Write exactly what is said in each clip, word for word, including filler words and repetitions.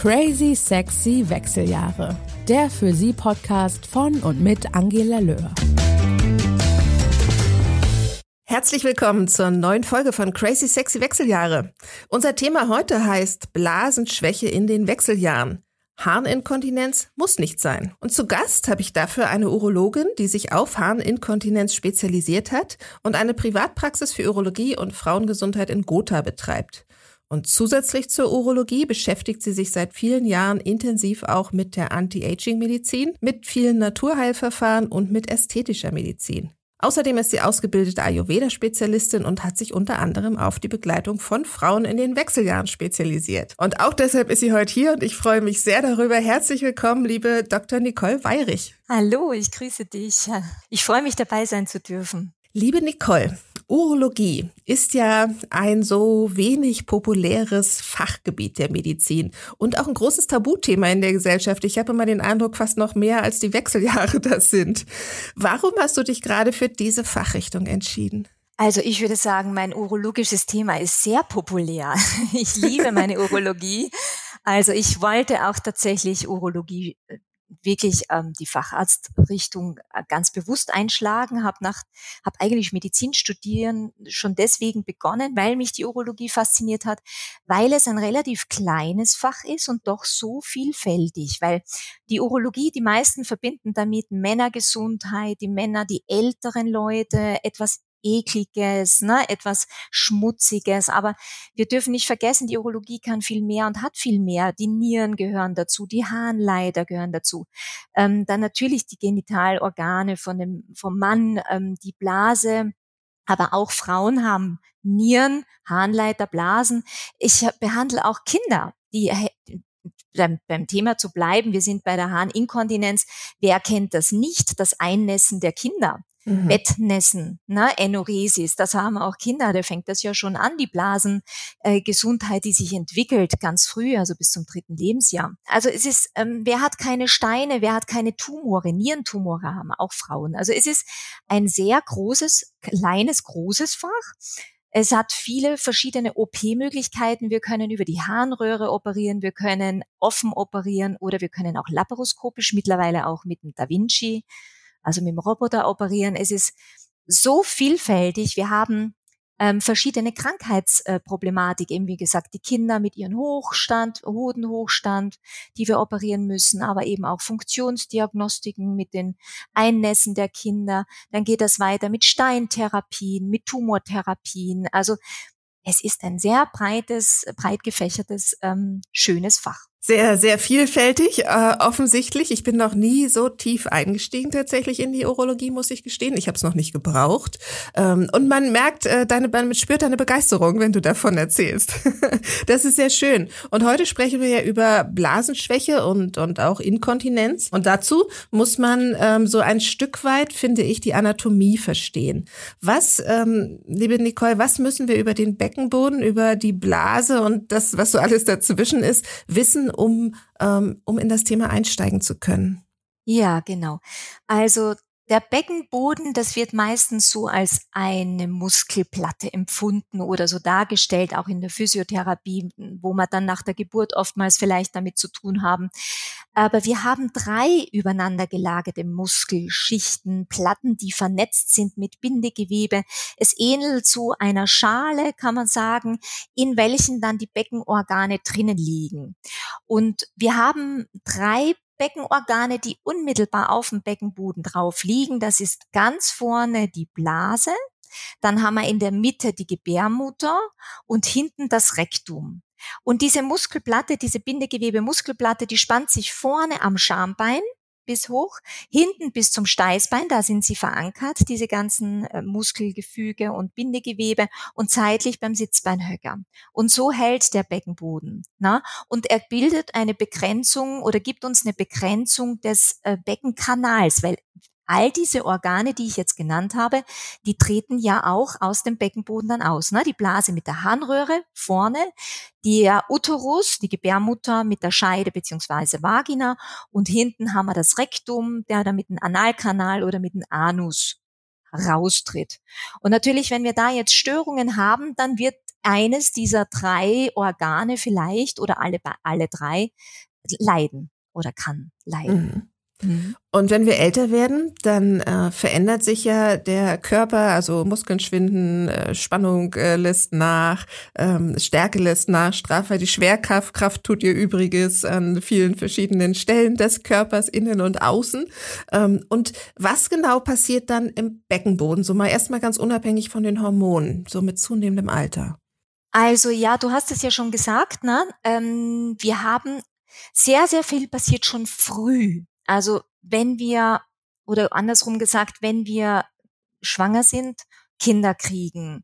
Crazy Sexy Wechseljahre. Der für Sie Podcast von und mit Angela Löhr. Herzlich willkommen zur neuen Folge von Crazy Sexy Wechseljahre. Unser Thema heute heißt Blasenschwäche in den Wechseljahren. Harninkontinenz muss nicht sein. Und zu Gast habe ich dafür eine Urologin, die sich auf Harninkontinenz spezialisiert hat und eine Privatpraxis für Urologie und Frauengesundheit in Gotha betreibt. Und zusätzlich zur Urologie beschäftigt sie sich seit vielen Jahren intensiv auch mit der Anti-Aging-Medizin, mit vielen Naturheilverfahren und mit ästhetischer Medizin. Außerdem ist sie ausgebildete Ayurveda-Spezialistin und hat sich unter anderem auf die Begleitung von Frauen in den Wechseljahren spezialisiert. Und auch deshalb ist sie heute hier und ich freue mich sehr darüber. Herzlich willkommen, liebe Doktor Nicole Weyrich. Hallo, ich grüße dich. Ich freue mich, dabei sein zu dürfen. Liebe Nicole, Urologie ist ja ein so wenig populäres Fachgebiet der Medizin und auch ein großes Tabuthema in der Gesellschaft. Ich habe immer den Eindruck, fast noch mehr als die Wechseljahre das sind. Warum hast du dich gerade für diese Fachrichtung entschieden? Also ich würde sagen, mein urologisches Thema ist sehr populär. Ich liebe meine Urologie. Also ich wollte auch tatsächlich Urologie wirklich ähm, die Facharztrichtung ganz bewusst einschlagen, habe nach habe eigentlich Medizin studieren schon deswegen begonnen, weil mich die Urologie fasziniert hat, weil es ein relativ kleines Fach ist und doch so vielfältig, weil die Urologie, die meisten verbinden damit Männergesundheit, die Männer, die älteren Leute, etwas Ekliges, ne, etwas Schmutziges, aber wir dürfen nicht vergessen, die Urologie kann viel mehr und hat viel mehr. Die Nieren gehören dazu, die Harnleiter gehören dazu, ähm, dann natürlich die Genitalorgane von dem vom Mann, ähm, die Blase, aber auch Frauen haben Nieren, Harnleiter, Blasen. Ich behandle auch Kinder, die beim, beim Thema zu bleiben. Wir sind bei der Harninkontinenz. Wer kennt das nicht? Das Einnässen der Kinder. Mhm. Bettnässen, ne, Enuresis, das haben auch Kinder, da fängt das ja schon an, die Blasengesundheit, äh, die sich entwickelt ganz früh, also bis zum dritten Lebensjahr. Also es ist, ähm, wer hat keine Steine, wer hat keine Tumore, Nierentumore haben auch Frauen. Also es ist ein sehr großes, kleines, großes Fach. Es hat viele verschiedene O P-Möglichkeiten. Wir können über die Harnröhre operieren, wir können offen operieren oder wir können auch laparoskopisch, mittlerweile auch mit dem Da Vinci, also mit dem Roboter operieren. Es ist so vielfältig. Wir haben ähm, verschiedene Krankheitsproblematik, äh, eben wie gesagt, die Kinder mit ihrem Hochstand, Hodenhochstand, die wir operieren müssen, aber eben auch Funktionsdiagnostiken mit den Einnässen der Kinder. Dann geht das weiter mit Steintherapien, mit Tumortherapien. Also es ist ein sehr breites, breit gefächertes, ähm, schönes Fach. Sehr, sehr vielfältig, äh, offensichtlich. Ich bin noch nie so tief eingestiegen tatsächlich in die Urologie, muss ich gestehen. Ich habe es noch nicht gebraucht. Ähm, und man merkt, äh, deine, man spürt deine Begeisterung, wenn du davon erzählst. Das ist sehr schön. Und heute sprechen wir ja über Blasenschwäche und, und auch Inkontinenz. Und dazu muss man ähm, so ein Stück weit, finde ich, die Anatomie verstehen. Was, ähm, liebe Nicole, was müssen wir über den Beckenboden, über die Blase und das, was so alles dazwischen ist, wissen, um ähm, um in das Thema einsteigen zu können? Ja, genau. Also der Beckenboden, das wird meistens so als eine Muskelplatte empfunden oder so dargestellt, auch in der Physiotherapie, wo man dann nach der Geburt oftmals vielleicht damit zu tun haben. Aber wir haben drei übereinander gelagerte Muskelschichten, Platten, die vernetzt sind mit Bindegewebe. Es ähnelt so einer Schale, kann man sagen, in welchen dann die Beckenorgane drinnen liegen. Und wir haben drei Beckenorgane, die unmittelbar auf dem Beckenboden drauf liegen. Das ist ganz vorne die Blase, dann haben wir in der Mitte die Gebärmutter und hinten das Rektum. Und diese Muskelplatte, diese Bindegewebe-Muskelplatte, die spannt sich vorne am Schambein bis hoch, hinten bis zum Steißbein, da sind sie verankert, diese ganzen äh, Muskelgefüge und Bindegewebe und seitlich beim Sitzbeinhöcker. Und so hält der Beckenboden. Na? Und er bildet eine Begrenzung oder gibt uns eine Begrenzung des äh, Beckenkanals, weil all diese Organe, die ich jetzt genannt habe, die treten ja auch aus dem Beckenboden dann aus. Ne? Die Blase mit der Harnröhre vorne, der Uterus, die Gebärmutter mit der Scheide beziehungsweise Vagina und hinten haben wir das Rektum, der da mit dem Analkanal oder mit dem Anus raustritt. Und natürlich, wenn wir da jetzt Störungen haben, dann wird eines dieser drei Organe vielleicht oder alle, alle drei leiden oder kann leiden. Mhm. Mhm. Und wenn wir älter werden, dann äh, verändert sich ja der Körper, also Muskeln schwinden, äh, Spannung äh, lässt nach, ähm, Stärke lässt nach, Straffheit, die Schwerkraft Kraft tut ihr Übriges an vielen verschiedenen Stellen des Körpers, innen und außen. Ähm, und was genau passiert dann im Beckenboden? So mal erstmal ganz unabhängig von den Hormonen, so mit zunehmendem Alter. Also ja, du hast es ja schon gesagt, ne? Ähm, wir haben sehr, sehr viel passiert schon früh. Also wenn wir, oder andersrum gesagt, wenn wir schwanger sind, Kinder kriegen.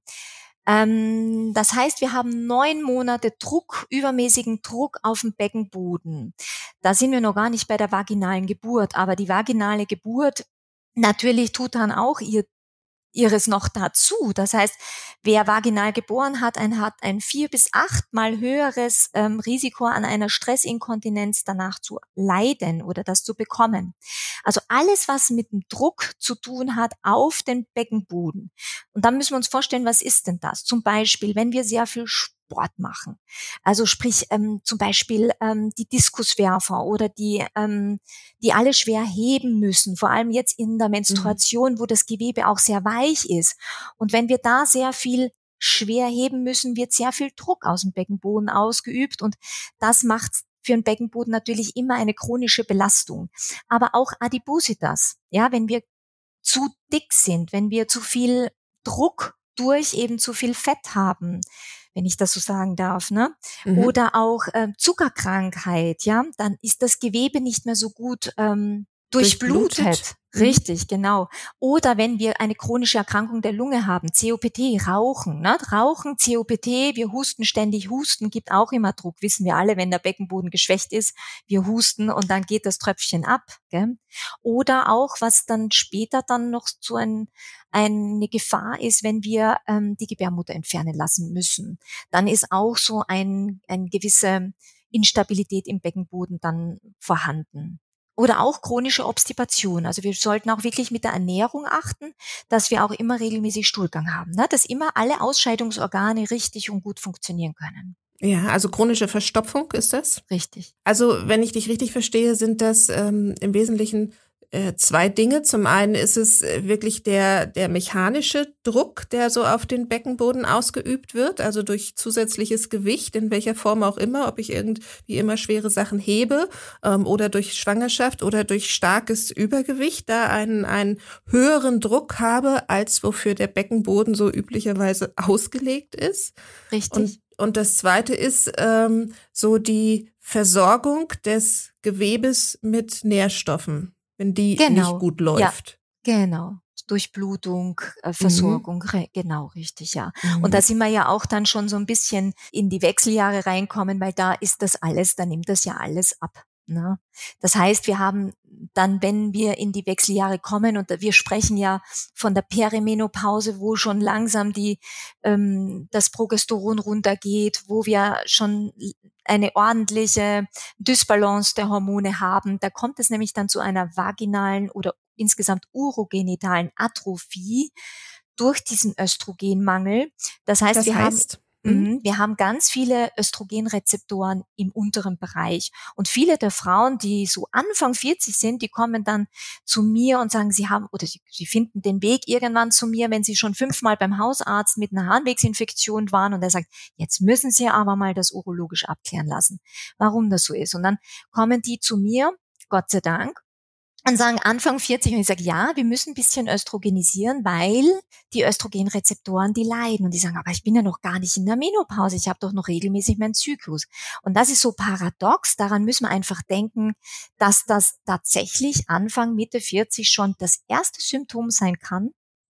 Ähm, das heißt, wir haben neun Monate Druck, übermäßigen Druck auf dem Beckenboden. Da sind wir noch gar nicht bei der vaginalen Geburt, aber die vaginale Geburt natürlich tut dann auch ihr ihres noch dazu. Das heißt, wer vaginal geboren hat, ein, hat ein vier bis achtmal höheres ähm, Risiko an einer Stressinkontinenz danach zu leiden oder das zu bekommen. Also alles, was mit dem Druck zu tun hat auf den Beckenboden. Und dann müssen wir uns vorstellen, was ist denn das? Zum Beispiel, wenn wir sehr viel Sport machen. Also sprich ähm, zum Beispiel ähm, die Diskuswerfer oder die, ähm, die alle schwer heben müssen, vor allem jetzt in der Menstruation, mhm. wo das Gewebe auch sehr weich ist. Und wenn wir da sehr viel schwer heben müssen, wird sehr viel Druck aus dem Beckenboden ausgeübt und das macht für den Beckenboden natürlich immer eine chronische Belastung. Aber auch Adipositas, ja, wenn wir zu dick sind, wenn wir zu viel Druck durch eben zu viel Fett haben, wenn ich das so sagen darf, ne? Mhm. Oder auch äh, Zuckerkrankheit, ja, dann ist das Gewebe nicht mehr so gut ähm, durchblutet. durchblutet. Richtig, genau. Oder wenn wir eine chronische Erkrankung der Lunge haben, C O P D, Rauchen, ne? Rauchen, C O P D, wir husten ständig, Husten gibt auch immer Druck, wissen wir alle, wenn der Beckenboden geschwächt ist, wir husten und dann geht das Tröpfchen ab, gell? Oder auch, was dann später dann noch so ein, eine Gefahr ist, wenn wir ähm, die Gebärmutter entfernen lassen müssen. Dann ist auch so ein, ein gewisse Instabilität im Beckenboden dann vorhanden. Oder auch chronische Obstipation. Also wir sollten auch wirklich mit der Ernährung achten, dass wir auch immer regelmäßig Stuhlgang haben, ne? Dass immer alle Ausscheidungsorgane richtig und gut funktionieren können. Ja, also chronische Verstopfung ist das? Richtig. Also wenn ich dich richtig verstehe, sind das ähm, im Wesentlichen äh, zwei Dinge. Zum einen ist es wirklich der der mechanische Druck, der so auf den Beckenboden ausgeübt wird, also durch zusätzliches Gewicht, in welcher Form auch immer, ob ich irgendwie immer schwere Sachen hebe ähm, oder durch Schwangerschaft oder durch starkes Übergewicht da einen, einen höheren Druck habe, als wofür der Beckenboden so üblicherweise ausgelegt ist. Richtig. Und Und das Zweite ist ähm, so die Versorgung des Gewebes mit Nährstoffen, wenn die genau. nicht gut läuft. Ja, genau. Durchblutung, äh, Versorgung, mhm. re- genau, richtig, ja. Mhm. Und da sind wir ja auch dann schon so ein bisschen in die Wechseljahre reinkommen, weil da ist das alles, da nimmt das ja alles ab. Ne? Das heißt, wir haben dann, wenn wir in die Wechseljahre kommen, und wir sprechen ja von der Perimenopause, wo schon langsam die ähm, das Progesteron runtergeht, wo wir schon eine ordentliche Dysbalance der Hormone haben, da kommt es nämlich dann zu einer vaginalen oder insgesamt urogenitalen Atrophie durch diesen Östrogenmangel. Das heißt, das wir heißt? haben Wir haben ganz viele Östrogenrezeptoren im unteren Bereich. Und viele der Frauen, die so Anfang vierzig sind, die kommen dann zu mir und sagen, sie haben, oder sie, sie finden den Weg irgendwann zu mir, wenn sie schon fünfmal beim Hausarzt mit einer Harnwegsinfektion waren und er sagt, jetzt müssen sie aber mal das urologisch abklären lassen, warum das so ist. Und dann kommen die zu mir, Gott sei Dank, und sagen Anfang vierzig und ich sage, ja, wir müssen ein bisschen östrogenisieren, weil die Östrogenrezeptoren, die leiden. Und die sagen, aber ich bin ja noch gar nicht in der Menopause, ich habe doch noch regelmäßig meinen Zyklus. Und das ist so paradox, daran müssen wir einfach denken, dass das tatsächlich Anfang, Mitte vierzig schon das erste Symptom sein kann,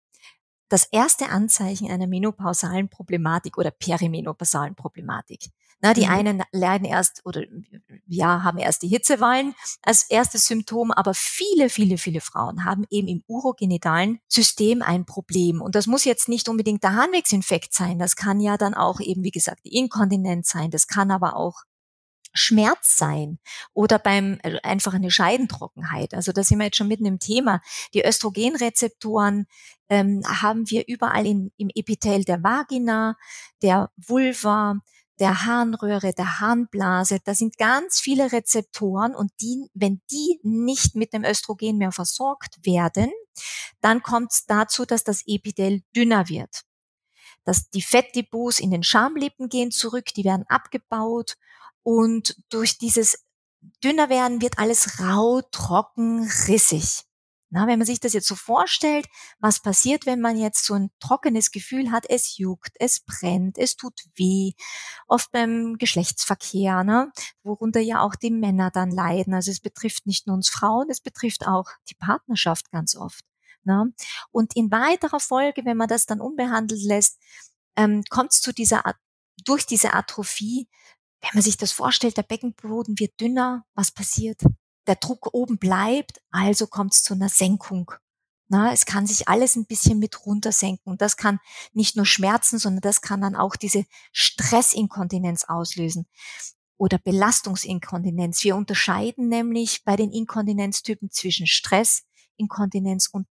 das erste Anzeichen einer menopausalen Problematik oder perimenopausalen Problematik. Na, die mhm. einen leiden erst oder ja, haben erst die Hitzewallen als erstes Symptom, aber viele, viele, viele Frauen haben eben im urogenitalen System ein Problem. Und das muss jetzt nicht unbedingt der Harnwegsinfekt sein. Das kann ja dann auch eben, wie gesagt, die Inkontinenz sein. Das kann aber auch Schmerz sein oder beim äh, einfach eine Scheidentrockenheit. Also da sind wir jetzt schon mitten im Thema. Die Östrogenrezeptoren ähm, haben wir überall in, im Epithel der Vagina, der Vulva, der Harnröhre, der Harnblase. Da sind ganz viele Rezeptoren und die, wenn die nicht mit dem Östrogen mehr versorgt werden, dann kommt es dazu, dass das Epithel dünner wird. Dass die Fettdepots in den Schamlippen gehen zurück, die werden abgebaut und durch dieses dünner werden wird alles rau, trocken, rissig. Na, wenn man sich das jetzt so vorstellt, was passiert, wenn man jetzt so ein trockenes Gefühl hat, es juckt, es brennt, es tut weh, oft beim Geschlechtsverkehr, ne, worunter ja auch die Männer dann leiden. Also es betrifft nicht nur uns Frauen, es betrifft auch die Partnerschaft ganz oft. Ne? Und in weiterer Folge, wenn man das dann unbehandelt lässt, ähm, kommt es zu dieser, durch diese Atrophie, wenn man sich das vorstellt, der Beckenboden wird dünner, was passiert? Der Druck oben bleibt, also kommt es zu einer Senkung. Na, es kann sich alles ein bisschen mit runtersenken. Und das kann nicht nur Schmerzen, sondern das kann dann auch diese Stressinkontinenz auslösen oder Belastungsinkontinenz. Wir unterscheiden nämlich bei den Inkontinenztypen zwischen Stressinkontinenz und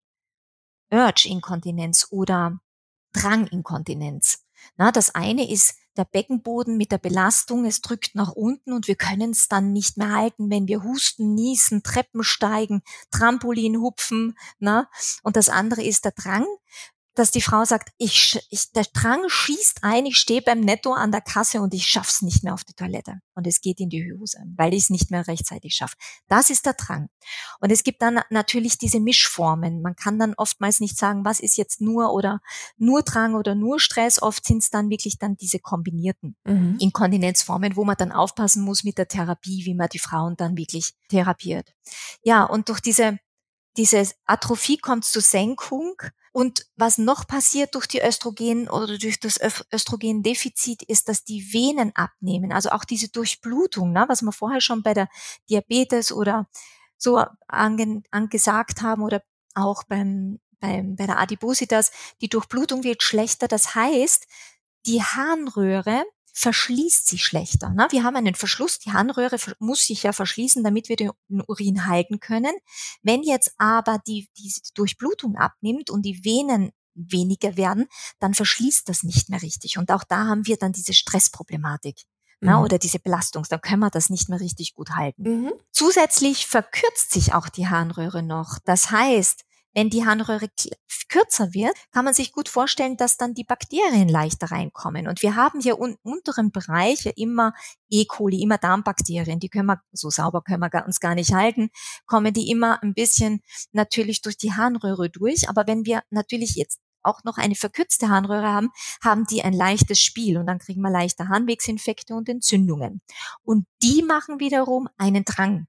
Urge-Inkontinenz oder Dranginkontinenz. Na, das eine ist der Beckenboden mit der Belastung, es drückt nach unten und wir können es dann nicht mehr halten, wenn wir husten, niesen, Treppen steigen, Trampolin hupfen. Na? Und das andere ist der Drang, dass die Frau sagt, ich, ich, der Drang schießt ein, ich stehe beim Netto an der Kasse und ich schaff's nicht mehr auf die Toilette. Und es geht in die Hose, weil ich es nicht mehr rechtzeitig schaffe. Das ist der Drang. Und es gibt dann natürlich diese Mischformen. Man kann dann oftmals nicht sagen, was ist jetzt nur oder nur Drang oder nur Stress. Oft sind es dann wirklich dann diese kombinierten mhm. Inkontinenzformen, wo man dann aufpassen muss mit der Therapie, wie man die Frauen dann wirklich therapiert. Ja, und durch diese Diese Atrophie kommt zur Senkung. Und was noch passiert durch die Östrogen oder durch das Östrogendefizit ist, dass die Venen abnehmen. Also auch diese Durchblutung, ne, was wir vorher schon bei der Diabetes oder so ange, angesagt haben oder auch beim, beim, bei der Adipositas, die Durchblutung wird schlechter. Das heißt, die Harnröhre verschließt sich schlechter. Ne? Wir haben einen Verschluss, die Harnröhre muss sich ja verschließen, damit wir den Urin halten können. Wenn jetzt aber die, die Durchblutung abnimmt und die Venen weniger werden, dann verschließt das nicht mehr richtig. Und auch da haben wir dann diese Stressproblematik. Mhm. Ne? Oder diese Belastung, dann können wir das nicht mehr richtig gut halten. Mhm. Zusätzlich verkürzt sich auch die Harnröhre noch. Das heißt, wenn die Harnröhre kürzer wird, kann man sich gut vorstellen, dass dann die Bakterien leichter reinkommen. Und wir haben hier im unteren Bereich ja immer E. coli, immer Darmbakterien. Die können wir, so sauber können wir uns gar nicht halten, kommen die immer ein bisschen natürlich durch die Harnröhre durch. Aber wenn wir natürlich jetzt auch noch eine verkürzte Harnröhre haben, haben die ein leichtes Spiel und dann kriegen wir leichte Harnwegsinfekte und Entzündungen. Und die machen wiederum einen Drang,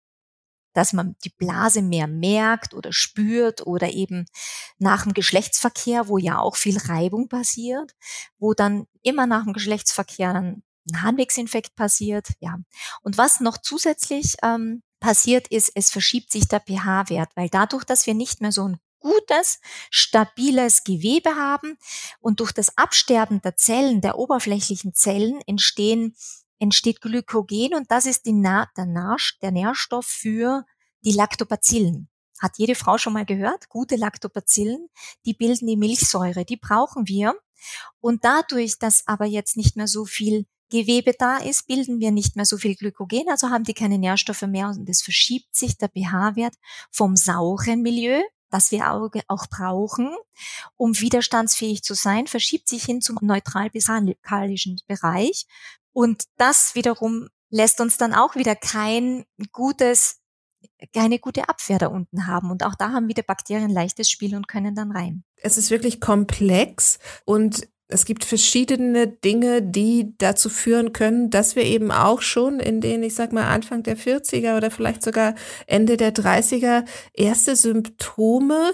dass man die Blase mehr merkt oder spürt oder eben nach dem Geschlechtsverkehr, wo ja auch viel Reibung passiert, wo dann immer nach dem Geschlechtsverkehr dann ein Harnwegsinfekt passiert. Ja. Und was noch zusätzlich ähm, passiert ist, es verschiebt sich der pH-Wert, weil dadurch, dass wir nicht mehr so ein gutes, stabiles Gewebe haben und durch das Absterben der Zellen, der oberflächlichen Zellen entstehen entsteht Glykogen und das ist die Na- der, Na- der Nährstoff für die Lactobacillen. Hat jede Frau schon mal gehört? Gute Lactobacillen, die bilden die Milchsäure, die brauchen wir. Und dadurch, dass aber jetzt nicht mehr so viel Gewebe da ist, bilden wir nicht mehr so viel Glykogen, also haben die keine Nährstoffe mehr und es verschiebt sich der pH-Wert vom sauren Milieu, das wir auch brauchen, um widerstandsfähig zu sein, verschiebt sich hin zum neutral bis alkalischen Bereich. Und das wiederum lässt uns dann auch wieder kein gutes, keine gute Abwehr da unten haben. Und auch da haben wieder Bakterien leichtes Spiel und können dann rein. Es ist wirklich komplex und es gibt verschiedene Dinge, die dazu führen können, dass wir eben auch schon in den, ich sag mal, Anfang der vierziger oder vielleicht sogar Ende der dreißiger erste Symptome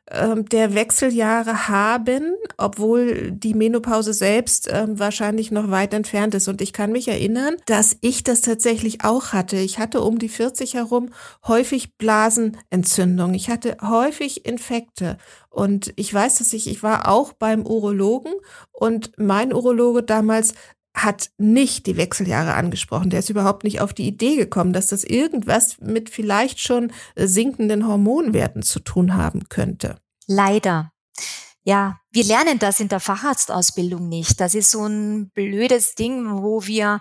der Wechseljahre haben, obwohl die Menopause selbst ähm, wahrscheinlich noch weit entfernt ist. Und ich kann mich erinnern, dass ich das tatsächlich auch hatte. Ich hatte um die vierzig herum häufig Blasenentzündung. Ich hatte häufig Infekte. Und ich weiß, dass ich, ich war auch beim Urologen und mein Urologe damals hat nicht die Wechseljahre angesprochen. Der ist überhaupt nicht auf die Idee gekommen, dass das irgendwas mit vielleicht schon sinkenden Hormonwerten zu tun haben könnte. Leider. Ja, wir lernen das in der Facharztausbildung nicht. Das ist so ein blödes Ding, wo wir,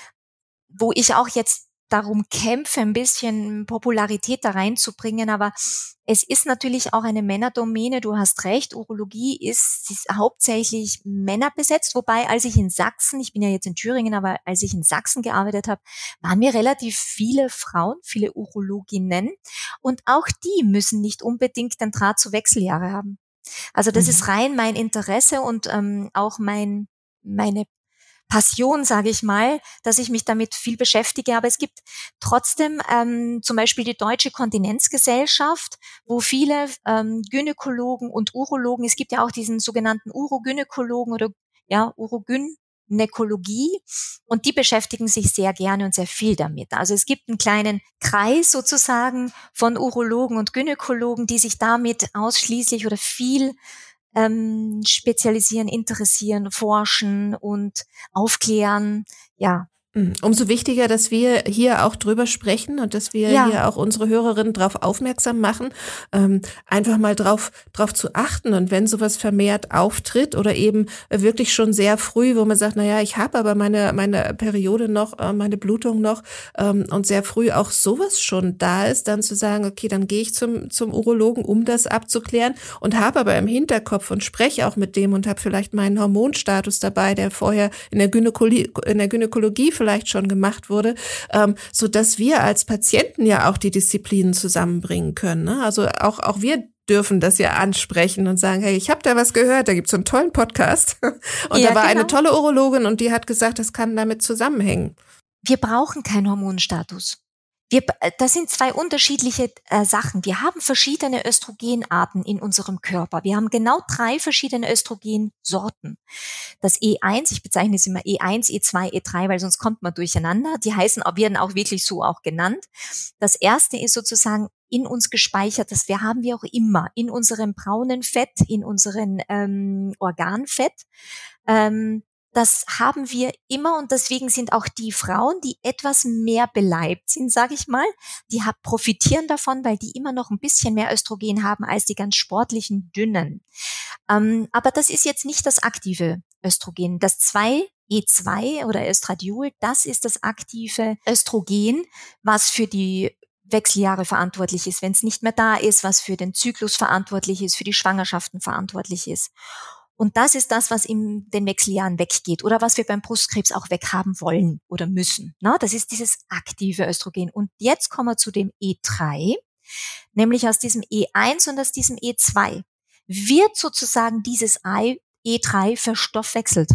wo ich auch jetzt darum kämpfe, ein bisschen Popularität da reinzubringen, aber es ist natürlich auch eine Männerdomäne, du hast recht, Urologie ist, ist hauptsächlich Männer besetzt, wobei als ich in Sachsen, ich bin ja jetzt in Thüringen, aber als ich in Sachsen gearbeitet habe, waren wir relativ viele Frauen, viele Urologinnen und auch die müssen nicht unbedingt den Draht zu Wechseljahre haben. Also das mhm. ist rein mein Interesse und ähm, auch mein meine Passion, sage ich mal, dass ich mich damit viel beschäftige. Aber es gibt trotzdem ähm, zum Beispiel die Deutsche Kontinenzgesellschaft, wo viele ähm, Gynäkologen und Urologen, es gibt ja auch diesen sogenannten Urogynäkologen oder ja Urogynäkologie und die beschäftigen sich sehr gerne und sehr viel damit. Also es gibt einen kleinen Kreis sozusagen von Urologen und Gynäkologen, die sich damit ausschließlich oder viel Ähm, spezialisieren, interessieren, forschen und aufklären, ja. Umso wichtiger, dass wir hier auch drüber sprechen und dass wir ja. hier auch unsere Hörerinnen darauf aufmerksam machen, ähm, einfach mal drauf, drauf zu achten. Und wenn sowas vermehrt auftritt oder eben wirklich schon sehr früh, wo man sagt, na ja, ich habe aber meine meine Periode noch, äh, meine Blutung noch ähm, und sehr früh auch sowas schon da ist, dann zu sagen, okay, dann gehe ich zum zum Urologen, um das abzuklären und habe aber im Hinterkopf und spreche auch mit dem und habe vielleicht meinen Hormonstatus dabei, der vorher in der Gynäkologie, in der Gynäkologie vielleicht vielleicht schon gemacht wurde, ähm, so dass wir als Patienten ja auch die Disziplinen zusammenbringen können. Ne? Also auch auch wir dürfen das ja ansprechen und sagen, hey, ich habe da was gehört, da gibt's so einen tollen Podcast und ja, da war genau. eine tolle Urologin und die hat gesagt, das kann damit zusammenhängen. Wir brauchen keinen Hormonstatus. Wir, das sind zwei unterschiedliche äh, Sachen. Wir haben verschiedene Östrogenarten in unserem Körper. Wir haben genau drei verschiedene Östrogensorten. Das E eins, ich bezeichne es immer E eins, E zwei, E drei, weil sonst kommt man durcheinander. Die heißen, werden auch wirklich so auch genannt. Das erste ist sozusagen in uns gespeichert. Das wir haben wir auch immer in unserem braunen Fett, in unserem ähm, Organfett. Ähm, Das haben wir immer und deswegen sind auch die Frauen, die etwas mehr beleibt sind, sage ich mal, die profitieren davon, weil die immer noch ein bisschen mehr Östrogen haben als die ganz sportlichen Dünnen. Ähm, aber das ist jetzt nicht das aktive Östrogen. Das zwei E zwei oder Östradiol, das ist das aktive Östrogen, was für die Wechseljahre verantwortlich ist, wenn es nicht mehr da ist, was für den Zyklus verantwortlich ist, für die Schwangerschaften verantwortlich ist. Und das ist das, was in den Wechseljahren weggeht oder was wir beim Brustkrebs auch weghaben wollen oder müssen. Na, das ist dieses aktive Östrogen. Und jetzt kommen wir zu dem E drei, nämlich aus diesem E eins und aus diesem E zwei wird sozusagen dieses E drei verstoffwechselt.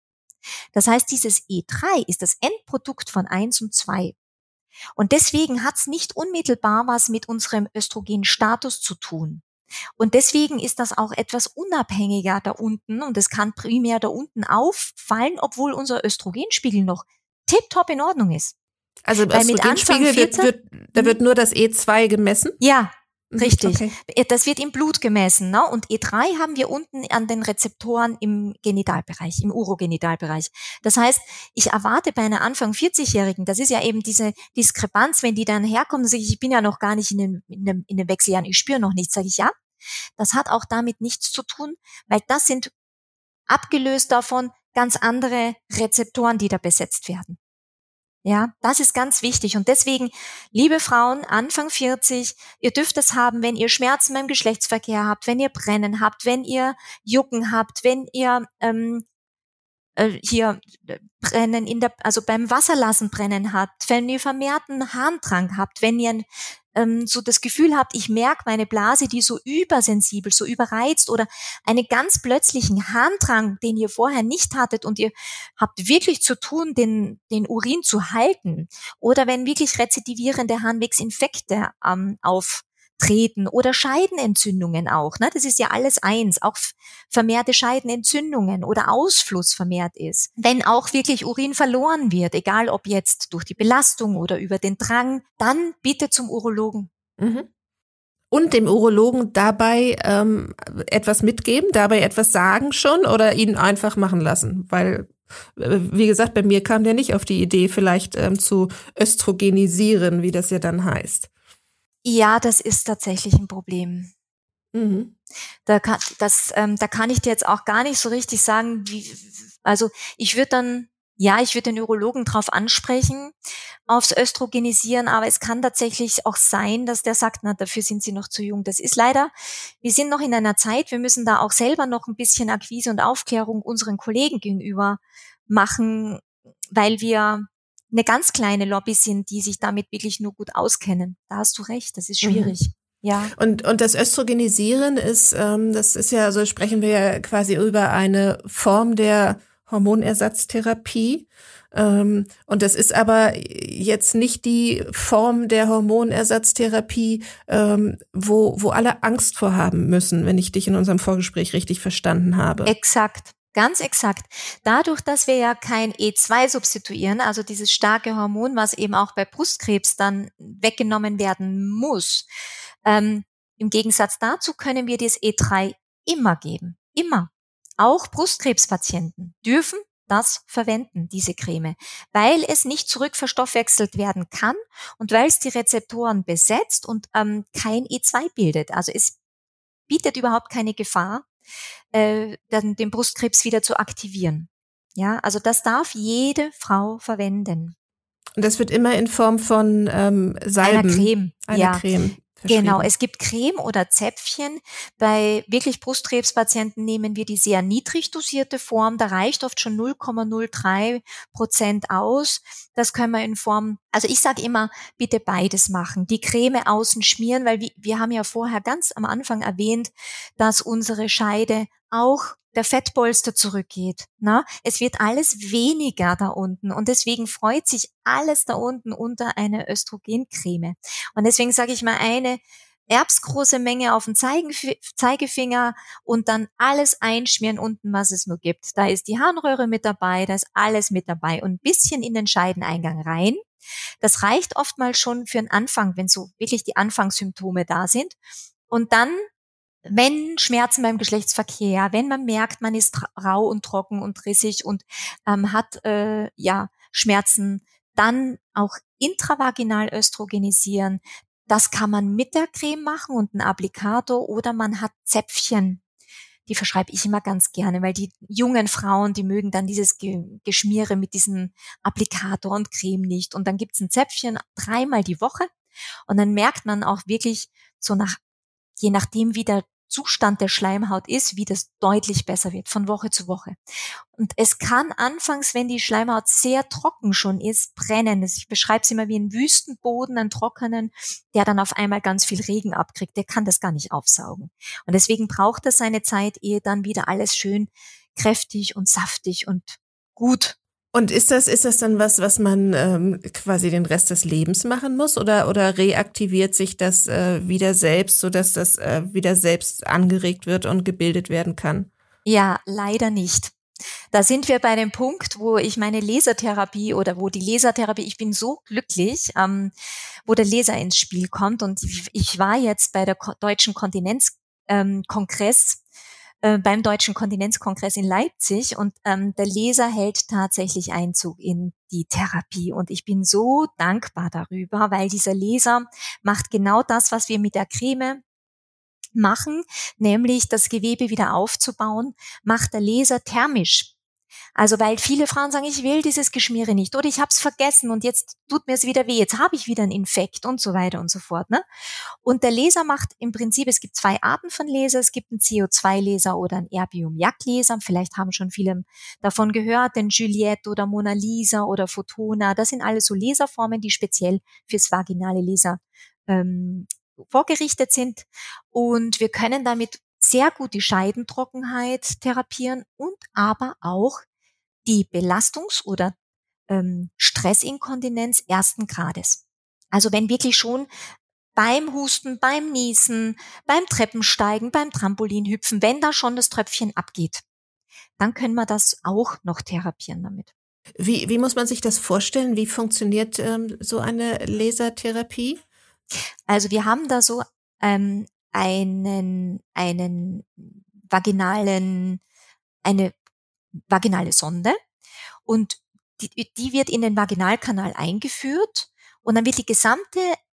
Das heißt, dieses E drei ist das Endprodukt von eins und zwei. Und deswegen hat es nicht unmittelbar was mit unserem Östrogenstatus zu tun. Und deswegen ist das auch etwas unabhängiger da unten und es kann primär da unten auffallen, obwohl unser Östrogenspiegel noch tipptopp in Ordnung ist. Also das Östrogenspiegel wird, wird, da wird nur das E zwei gemessen? Ja, richtig. Okay. Das wird im Blut gemessen, ne? Und E drei haben wir unten an den Rezeptoren im Genitalbereich, im Urogenitalbereich. Das heißt, ich erwarte bei einer Anfang vierzig-Jährigen, das ist ja eben diese Diskrepanz, wenn die dann herkommen und sagen, ich bin ja noch gar nicht in den, in den, in den Wechseljahren, ich spüre noch nichts, sage ich ja. Das hat auch damit nichts zu tun, weil das sind abgelöst davon ganz andere Rezeptoren, die da besetzt werden. Ja, das ist ganz wichtig. Und deswegen, liebe Frauen, Anfang vierzig, ihr dürft es haben, wenn ihr Schmerzen beim Geschlechtsverkehr habt, wenn ihr Brennen habt, wenn ihr Jucken habt, wenn ihr ähm, äh, hier Brennen in der, also beim Wasserlassen Brennen habt, wenn ihr vermehrten Harndrang habt, wenn ihr ähm, so das Gefühl habt, ich merke meine Blase, die so übersensibel, so überreizt oder einen ganz plötzlichen Harndrang, den ihr vorher nicht hattet und ihr habt wirklich zu tun, den, den Urin zu halten oder wenn wirklich rezidivierende Harnwegsinfekte ähm, auftreten oder Scheidenentzündungen auch, ne? Das ist ja alles eins, auch vermehrte Scheidenentzündungen oder Ausfluss vermehrt ist. Wenn auch wirklich Urin verloren wird, egal ob jetzt durch die Belastung oder über den Drang, dann bitte zum Urologen. Mhm. Und dem Urologen dabei ähm, etwas mitgeben, dabei etwas sagen schon oder ihn einfach machen lassen, weil Wie gesagt, bei mir kam der nicht auf die Idee, vielleicht ähm, zu östrogenisieren, wie das ja dann heißt. Ja, das ist tatsächlich ein Problem. Mhm. Da kann, das, ähm, da kann ich dir jetzt auch gar nicht so richtig sagen, wie, also ich würde dann, ja, ich würde den Urologen drauf ansprechen, aufs Östrogenisieren, aber es kann tatsächlich auch sein, dass der sagt, na, dafür sind Sie noch zu jung. Das ist leider, wir sind noch in einer Zeit, wir müssen da auch selber noch ein bisschen Akquise und Aufklärung unseren Kollegen gegenüber machen, weil wir eine ganz kleine Lobby sind, die sich damit wirklich nur gut auskennen. Da hast du recht, das ist schwierig. Mhm. Ja. Und, und das Östrogenisieren ist, ähm, das ist ja, so sprechen wir ja quasi über eine Form der Hormonersatztherapie. Ähm, und das ist aber jetzt nicht die Form der Hormonersatztherapie, ähm, wo, wo alle Angst vor haben müssen, wenn ich dich in unserem Vorgespräch richtig verstanden habe. Exakt. Ganz exakt. Dadurch, dass wir ja kein E zwei substituieren, also dieses starke Hormon, was eben auch bei Brustkrebs dann weggenommen werden muss, ähm, im Gegensatz dazu können wir das E drei immer geben. Immer. Auch Brustkrebspatienten dürfen das verwenden, diese Creme, weil es nicht zurückverstoffwechselt werden kann und weil es die Rezeptoren besetzt und ähm, kein E zwei bildet. Also es bietet überhaupt keine Gefahr, äh, dann den Brustkrebs wieder zu aktivieren. Ja, also das darf jede Frau verwenden. Und das wird immer in Form von ähm, Salben. Einer Creme. Einer ja. Creme. Genau, es gibt Creme oder Zäpfchen. Bei wirklich Brustkrebspatienten nehmen wir die sehr niedrig dosierte Form. Da reicht oft schon null Komma null drei Prozent aus. Das können wir in Form, also ich sage immer, bitte beides machen. Die Creme außen schmieren, weil wir, wir haben ja vorher ganz am Anfang erwähnt, dass unsere Scheide auch der Fettpolster zurückgeht. Na, es wird alles weniger da unten und deswegen freut sich alles da unten unter einer Östrogencreme. Und deswegen sage ich mal, eine erbsgroße Menge auf den Zeigefinger und dann alles einschmieren unten, was es nur gibt. Da ist die Harnröhre mit dabei, da ist alles mit dabei und ein bisschen in den Scheideneingang rein. Das reicht oftmals schon für den Anfang, wenn so wirklich die Anfangssymptome da sind. Und dann, wenn Schmerzen beim Geschlechtsverkehr, wenn man merkt, man ist rau und trocken und rissig und ähm, hat äh, ja Schmerzen, dann auch intravaginal östrogenisieren. Das kann man mit der Creme machen und einen Applikator oder man hat Zäpfchen. Die verschreibe ich immer ganz gerne, weil die jungen Frauen, die mögen dann dieses Geschmiere mit diesem Applikator und Creme nicht. Und dann gibt's ein Zäpfchen dreimal die Woche und dann merkt man auch wirklich so nach, je nachdem wie der Zustand der Schleimhaut ist, wie das deutlich besser wird von Woche zu Woche. Und es kann anfangs, wenn die Schleimhaut sehr trocken schon ist, brennen. Ich beschreibe es immer wie einen Wüstenboden, einen trockenen, der dann auf einmal ganz viel Regen abkriegt. Der kann das gar nicht aufsaugen. Und deswegen braucht es seine Zeit, ehe dann wieder alles schön kräftig und saftig und gut. Und ist das, ist das dann was, was man ähm, quasi den Rest des Lebens machen muss oder, oder reaktiviert sich das äh, wieder selbst, sodass das äh, wieder selbst angeregt wird und gebildet werden kann? Ja, leider nicht. Da sind wir bei dem Punkt, wo ich meine Lasertherapie oder wo die Lasertherapie, ich bin so glücklich, ähm, wo der Laser ins Spiel kommt. Und ich war jetzt bei der Deutschen Kontinenzkongress, äh, beim Deutschen Kontinenzkongress in Leipzig und ähm, der Laser hält tatsächlich Einzug in die Therapie. Und ich bin so dankbar darüber, weil dieser Laser macht genau das, was wir mit der Creme machen, nämlich das Gewebe wieder aufzubauen, macht der Laser thermisch. Also weil viele Frauen sagen, ich will dieses Geschmiere nicht oder ich habe es vergessen und jetzt tut mir es wieder weh, jetzt habe ich wieder einen Infekt und so weiter und so fort. Ne? Und der Laser macht im Prinzip, es gibt zwei Arten von Laser, es gibt einen C O zwei Laser oder einen Erbium-Yak-Laser, vielleicht haben schon viele davon gehört, den Juliette oder Mona Lisa oder Photona, das sind alles so Laserformen, die speziell fürs vaginale Laser ähm, vorgerichtet sind und wir können damit sehr gut die Scheidentrockenheit therapieren und aber auch die Belastungs- oder ähm, Stressinkontinenz ersten Grades. Also wenn wirklich schon beim Husten, beim Niesen, beim Treppensteigen, beim Trampolinhüpfen, wenn da schon das Tröpfchen abgeht, dann können wir das auch noch therapieren damit. Wie, wie muss man sich das vorstellen? Wie funktioniert ähm, so eine Lasertherapie? Also wir haben da so ähm, einen, einen vaginalen, eine vaginale Sonde und die, die wird in den Vaginalkanal eingeführt und dann wird die gesamte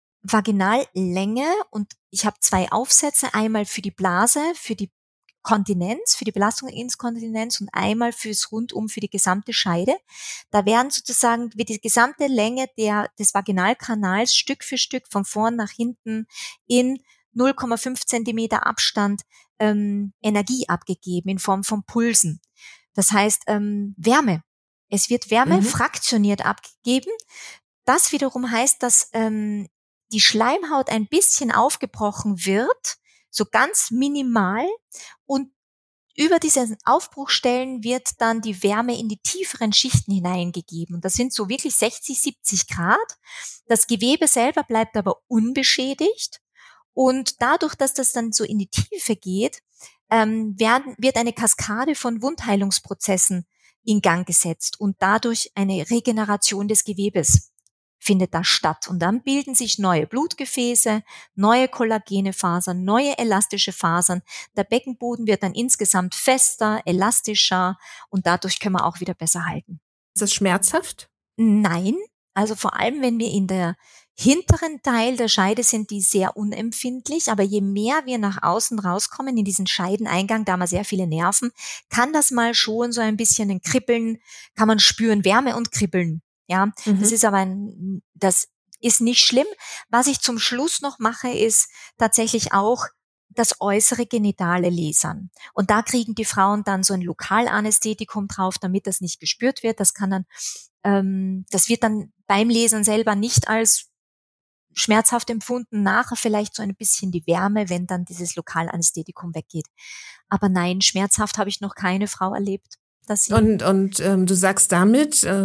Vaginallänge, und ich habe zwei Aufsätze, einmal für die Blase, für die Kontinenz, für die Belastung der Inkontinenz und einmal fürs Rundum, für die gesamte Scheide. Da werden sozusagen, wird die gesamte Länge der, des Vaginalkanals Stück für Stück von vorn nach hinten in null Komma fünf Zentimeter Abstand ähm, Energie abgegeben in Form von Pulsen. Das heißt ähm, Wärme. Es wird Wärme mhm. fraktioniert abgegeben. Das wiederum heißt, dass ähm, die Schleimhaut ein bisschen aufgebrochen wird, so ganz minimal, und über diese Aufbruchstellen wird dann die Wärme in die tieferen Schichten hineingegeben. Und das sind so wirklich sechzig, siebzig Grad. Das Gewebe selber bleibt aber unbeschädigt. Und dadurch, dass das dann so in die Tiefe geht, ähm, werden, wird eine Kaskade von Wundheilungsprozessen in Gang gesetzt und dadurch eine Regeneration des Gewebes findet da statt. Und dann bilden sich neue Blutgefäße, neue kollagene Fasern, neue elastische Fasern. Der Beckenboden wird dann insgesamt fester, elastischer und dadurch können wir auch wieder besser halten. Ist das schmerzhaft? Nein, also vor allem, wenn wir in der hinteren Teil der Scheide sind, die sehr unempfindlich, aber je mehr wir nach außen rauskommen in diesen Scheideneingang, da haben wir sehr viele Nerven, kann das mal schon so ein bisschen ein Kribbeln, kann man spüren, Wärme und Kribbeln. Ja, mhm. das ist aber ein, das ist nicht schlimm. Was ich zum Schluss noch mache, ist tatsächlich auch das äußere genitale Lasern. Und da kriegen die Frauen dann so ein Lokalanästhetikum drauf, damit das nicht gespürt wird. Das kann dann, ähm, das wird dann beim Lasern selber nicht als schmerzhaft empfunden, nachher vielleicht so ein bisschen die Wärme, wenn dann dieses Lokalanästhetikum weggeht. Aber nein, schmerzhaft habe ich noch keine Frau erlebt. Und, und ähm, du sagst damit, äh,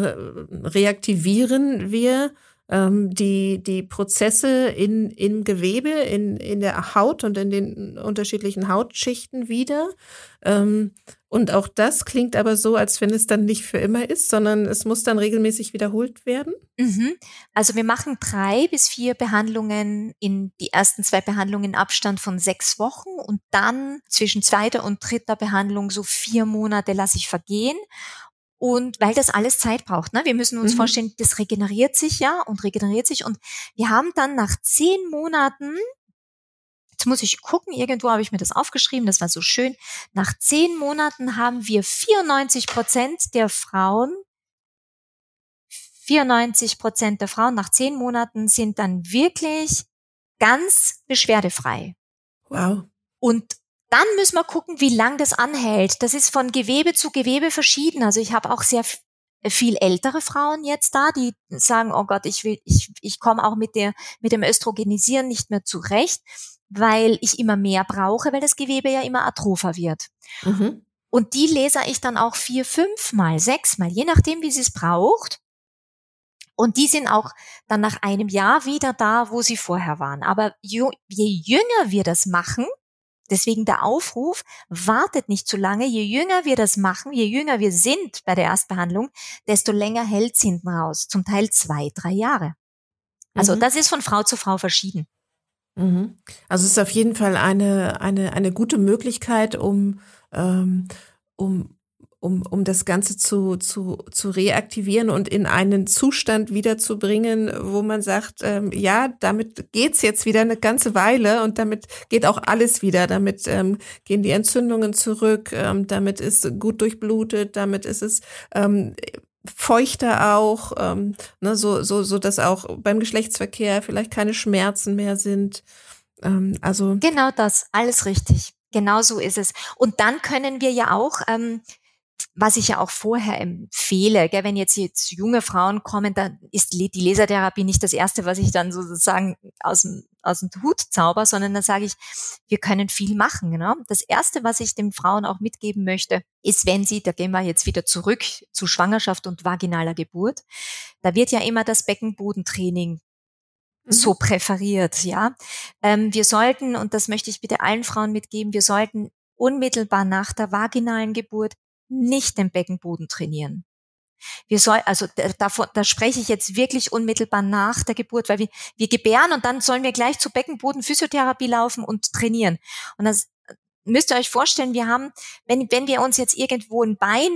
reaktivieren wir ähm, die, die Prozesse in, im Gewebe, in, in der Haut und in den unterschiedlichen Hautschichten wieder. Ähm, und auch das klingt aber so, als wenn es dann nicht für immer ist, sondern es muss dann regelmäßig wiederholt werden. Mhm. Also wir machen drei bis vier Behandlungen, in die ersten zwei Behandlungen in Abstand von sechs Wochen und dann zwischen zweiter und dritter Behandlung so vier Monate lasse ich vergehen. Und weil das alles Zeit braucht, ne? Wir müssen uns mhm. vorstellen, das regeneriert sich ja und regeneriert sich und wir haben dann nach zehn Monaten, jetzt muss ich gucken, irgendwo habe ich mir das aufgeschrieben, das war so schön, nach zehn Monaten haben wir vierundneunzig Prozent der Frauen, vierundneunzig Prozent der Frauen nach zehn Monaten sind dann wirklich ganz beschwerdefrei. Wow. Und dann müssen wir gucken, wie lang das anhält. Das ist von Gewebe zu Gewebe verschieden. Also ich habe auch sehr viel ältere Frauen jetzt da, die sagen, oh Gott, ich will, ich, ich komme auch mit der, mit dem Östrogenisieren nicht mehr zurecht, weil ich immer mehr brauche, weil das Gewebe ja immer atropher wird. Mhm. Und die laser ich dann auch vier, fünfmal, sechsmal, je nachdem, wie sie es braucht. Und die sind auch dann nach einem Jahr wieder da, wo sie vorher waren. Aber je, je jünger wir das machen, deswegen der Aufruf, wartet nicht zu lange. Je jünger wir das machen, je jünger wir sind bei der Erstbehandlung, desto länger hält es hinten raus. Zum Teil zwei, drei Jahre. Also mhm. das ist von Frau zu Frau verschieden. Mhm. Also es ist auf jeden Fall eine eine eine gute Möglichkeit, um ähm, um um um das Ganze zu zu zu reaktivieren und in einen Zustand wiederzubringen, wo man sagt, ähm, ja, damit geht's jetzt wieder eine ganze Weile und damit geht auch alles wieder. Damit ähm, gehen die Entzündungen zurück, ähm, damit ist gut durchblutet, damit ist es ähm, feuchter auch, ähm, ne, so so so dass auch beim Geschlechtsverkehr vielleicht keine Schmerzen mehr sind. Ähm, also genau das, alles richtig. Genau so ist es. Und dann können wir ja auch ähm, was ich ja auch vorher empfehle, gell, wenn jetzt, jetzt junge Frauen kommen, dann ist die Lasertherapie nicht das Erste, was ich dann sozusagen aus dem, aus dem Hut zauber, sondern dann sage ich, wir können viel machen. Ne? Das Erste, was ich den Frauen auch mitgeben möchte, ist, wenn sie, da gehen wir jetzt wieder zurück zu Schwangerschaft und vaginaler Geburt, da wird ja immer das Beckenbodentraining mhm. so präferiert. Ja, ähm, wir sollten, und das möchte ich bitte allen Frauen mitgeben, wir sollten unmittelbar nach der vaginalen Geburt nicht den Beckenboden trainieren. Wir soll, also davon, da spreche ich jetzt wirklich unmittelbar nach der Geburt, weil wir, wir gebären und dann sollen wir gleich zur Beckenboden-Physiotherapie laufen und trainieren. Und das müsst ihr euch vorstellen, wir haben, wenn, wenn wir uns jetzt irgendwo ein Bein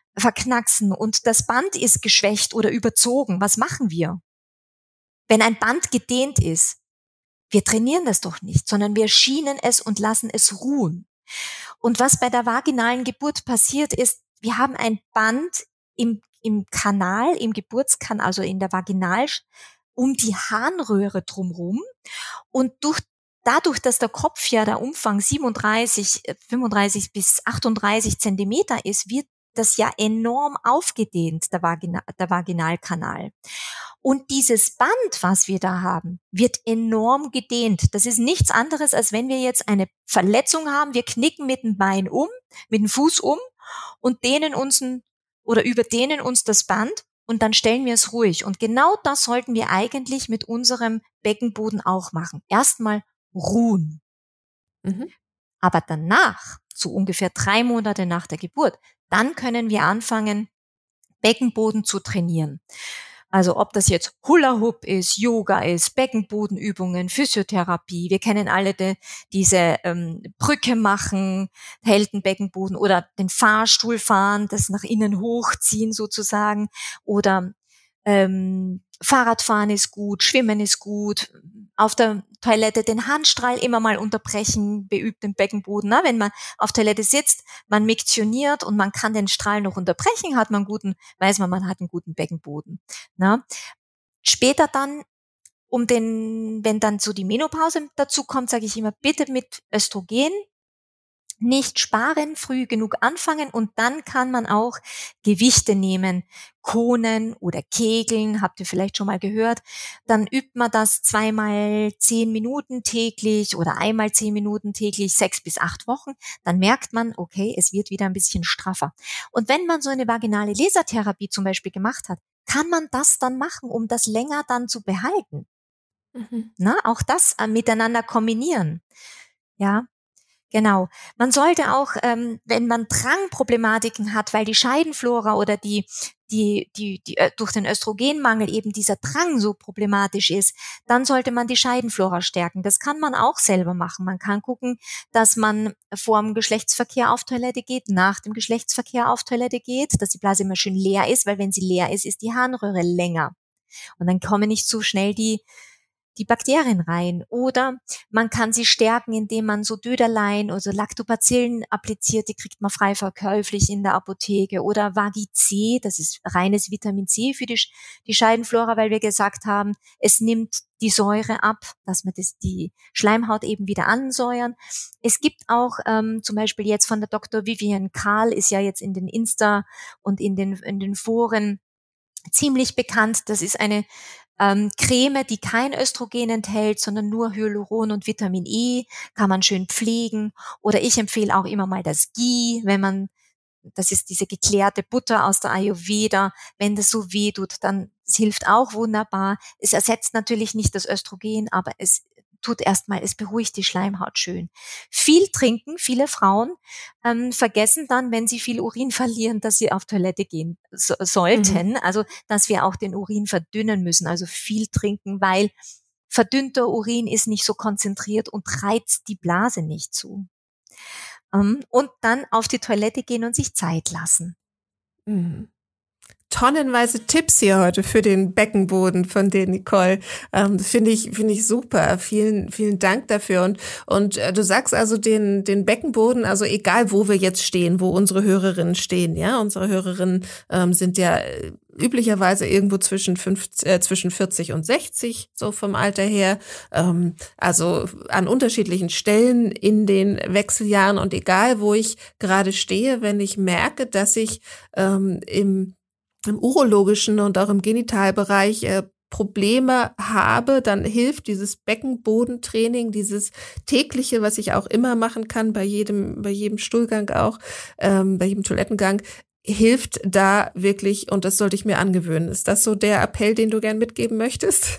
verknacksen und das Band ist geschwächt oder überzogen, was machen wir? Wenn ein Band gedehnt ist, wir trainieren das doch nicht, sondern wir schienen es und lassen es ruhen. Und was bei der vaginalen Geburt passiert ist, wir haben ein Band im, im Kanal, im Geburtskanal, also in der Vaginal, um die Harnröhre drumherum. Und durch, dadurch, dass der Kopf ja der Umfang siebenunddreißig, fünfunddreißig bis achtunddreißig Zentimeter ist, wird das ja enorm aufgedehnt, der, Vagina, der Vaginalkanal. Und dieses Band, was wir da haben, wird enorm gedehnt. Das ist nichts anderes, als wenn wir jetzt eine Verletzung haben. Wir knicken mit dem Bein um, mit dem Fuß um und dehnen uns ein, oder überdehnen uns das Band und dann stellen wir es ruhig. Und genau das sollten wir eigentlich mit unserem Beckenboden auch machen. Erstmal ruhen. Mhm. Aber danach, so ungefähr drei Monate nach der Geburt, dann können wir anfangen, Beckenboden zu trainieren. Also ob das jetzt Hula Hoop ist, Yoga ist, Beckenbodenübungen, Physiotherapie. Wir kennen alle de, diese ähm, Brücke machen, hält den Beckenboden oder den Fahrstuhl fahren, das nach innen hochziehen sozusagen. Oder ähm, Fahrradfahren ist gut, Schwimmen ist gut, auf der Toilette den Handstrahl immer mal unterbrechen, beübt den Beckenboden. Na, wenn man auf Toilette sitzt, man miktioniert und man kann den Strahl noch unterbrechen, hat man guten, weiß man, man hat einen guten Beckenboden. Na, später dann, um den, wenn dann so die Menopause dazu kommt, sage ich immer, bitte mit Östrogen nicht sparen, früh genug anfangen und dann kann man auch Gewichte nehmen, Konen oder Kegeln, habt ihr vielleicht schon mal gehört. Dann übt man das zweimal zehn Minuten täglich oder einmal zehn Minuten täglich, sechs bis acht Wochen. Dann merkt man, okay, es wird wieder ein bisschen straffer. Und wenn man so eine vaginale Lasertherapie zum Beispiel gemacht hat, kann man das dann machen, um das länger dann zu behalten. Mhm. Na, auch das äh, miteinander kombinieren. Ja. Genau. Man sollte auch, ähm, wenn man Drangproblematiken hat, weil die Scheidenflora oder die, die, die, die äh, durch den Östrogenmangel eben dieser Drang so problematisch ist, dann sollte man die Scheidenflora stärken. Das kann man auch selber machen. Man kann gucken, dass man vor dem Geschlechtsverkehr auf Toilette geht, nach dem Geschlechtsverkehr auf Toilette geht, dass die Blase immer schön leer ist, weil wenn sie leer ist, ist die Harnröhre länger. Und dann kommen nicht so schnell die die Bakterien rein. Oder man kann sie stärken, indem man so Döderlein oder so Lactobacillen appliziert, die kriegt man frei verkäuflich in der Apotheke. Oder Vagi-C, das ist reines Vitamin C für die, die Scheidenflora, weil wir gesagt haben, es nimmt die Säure ab, dass wir das, die Schleimhaut eben wieder ansäuern. Es gibt auch ähm, zum Beispiel jetzt von der Doktor Vivian Karl, ist ja jetzt in den Insta und in den, in den Foren ziemlich bekannt. Das ist eine Ähm, Creme, die kein Östrogen enthält, sondern nur Hyaluron und Vitamin E, kann man schön pflegen. Oder ich empfehle auch immer mal das Ghee, wenn man, das ist diese geklärte Butter aus der Ayurveda, wenn das so weh tut, dann es hilft auch wunderbar. Es ersetzt natürlich nicht das Östrogen, aber es tut erstmal, es beruhigt die Schleimhaut schön. Viel trinken, viele Frauen ähm, vergessen dann, wenn sie viel Urin verlieren, dass sie auf Toilette gehen so, sollten. Mhm. Also, dass wir auch den Urin verdünnen müssen. Also viel trinken, weil verdünnter Urin ist nicht so konzentriert und reizt die Blase nicht zu. Ähm, und dann auf die Toilette gehen und sich Zeit lassen. Mhm. Tonnenweise Tipps hier heute für den Beckenboden von dir, Nicole. Ähm, finde ich, finde ich super. Vielen, vielen Dank dafür. Und, und äh, du sagst also den, den Beckenboden, also egal wo wir jetzt stehen, wo unsere Hörerinnen stehen, ja, unsere Hörerinnen ähm, sind ja äh, üblicherweise irgendwo zwischen fünf, äh, zwischen vierzig und sechzig, so vom Alter her. Ähm, also an unterschiedlichen Stellen in den Wechseljahren und egal wo ich gerade stehe, wenn ich merke, dass ich ähm, im im urologischen und auch im Genitalbereich äh, Probleme habe, dann hilft dieses Beckenbodentraining, dieses tägliche, was ich auch immer machen kann, bei jedem, bei jedem Stuhlgang auch, ähm, bei jedem Toilettengang, hilft da wirklich und das sollte ich mir angewöhnen. Ist das so der Appell, den du gern mitgeben möchtest?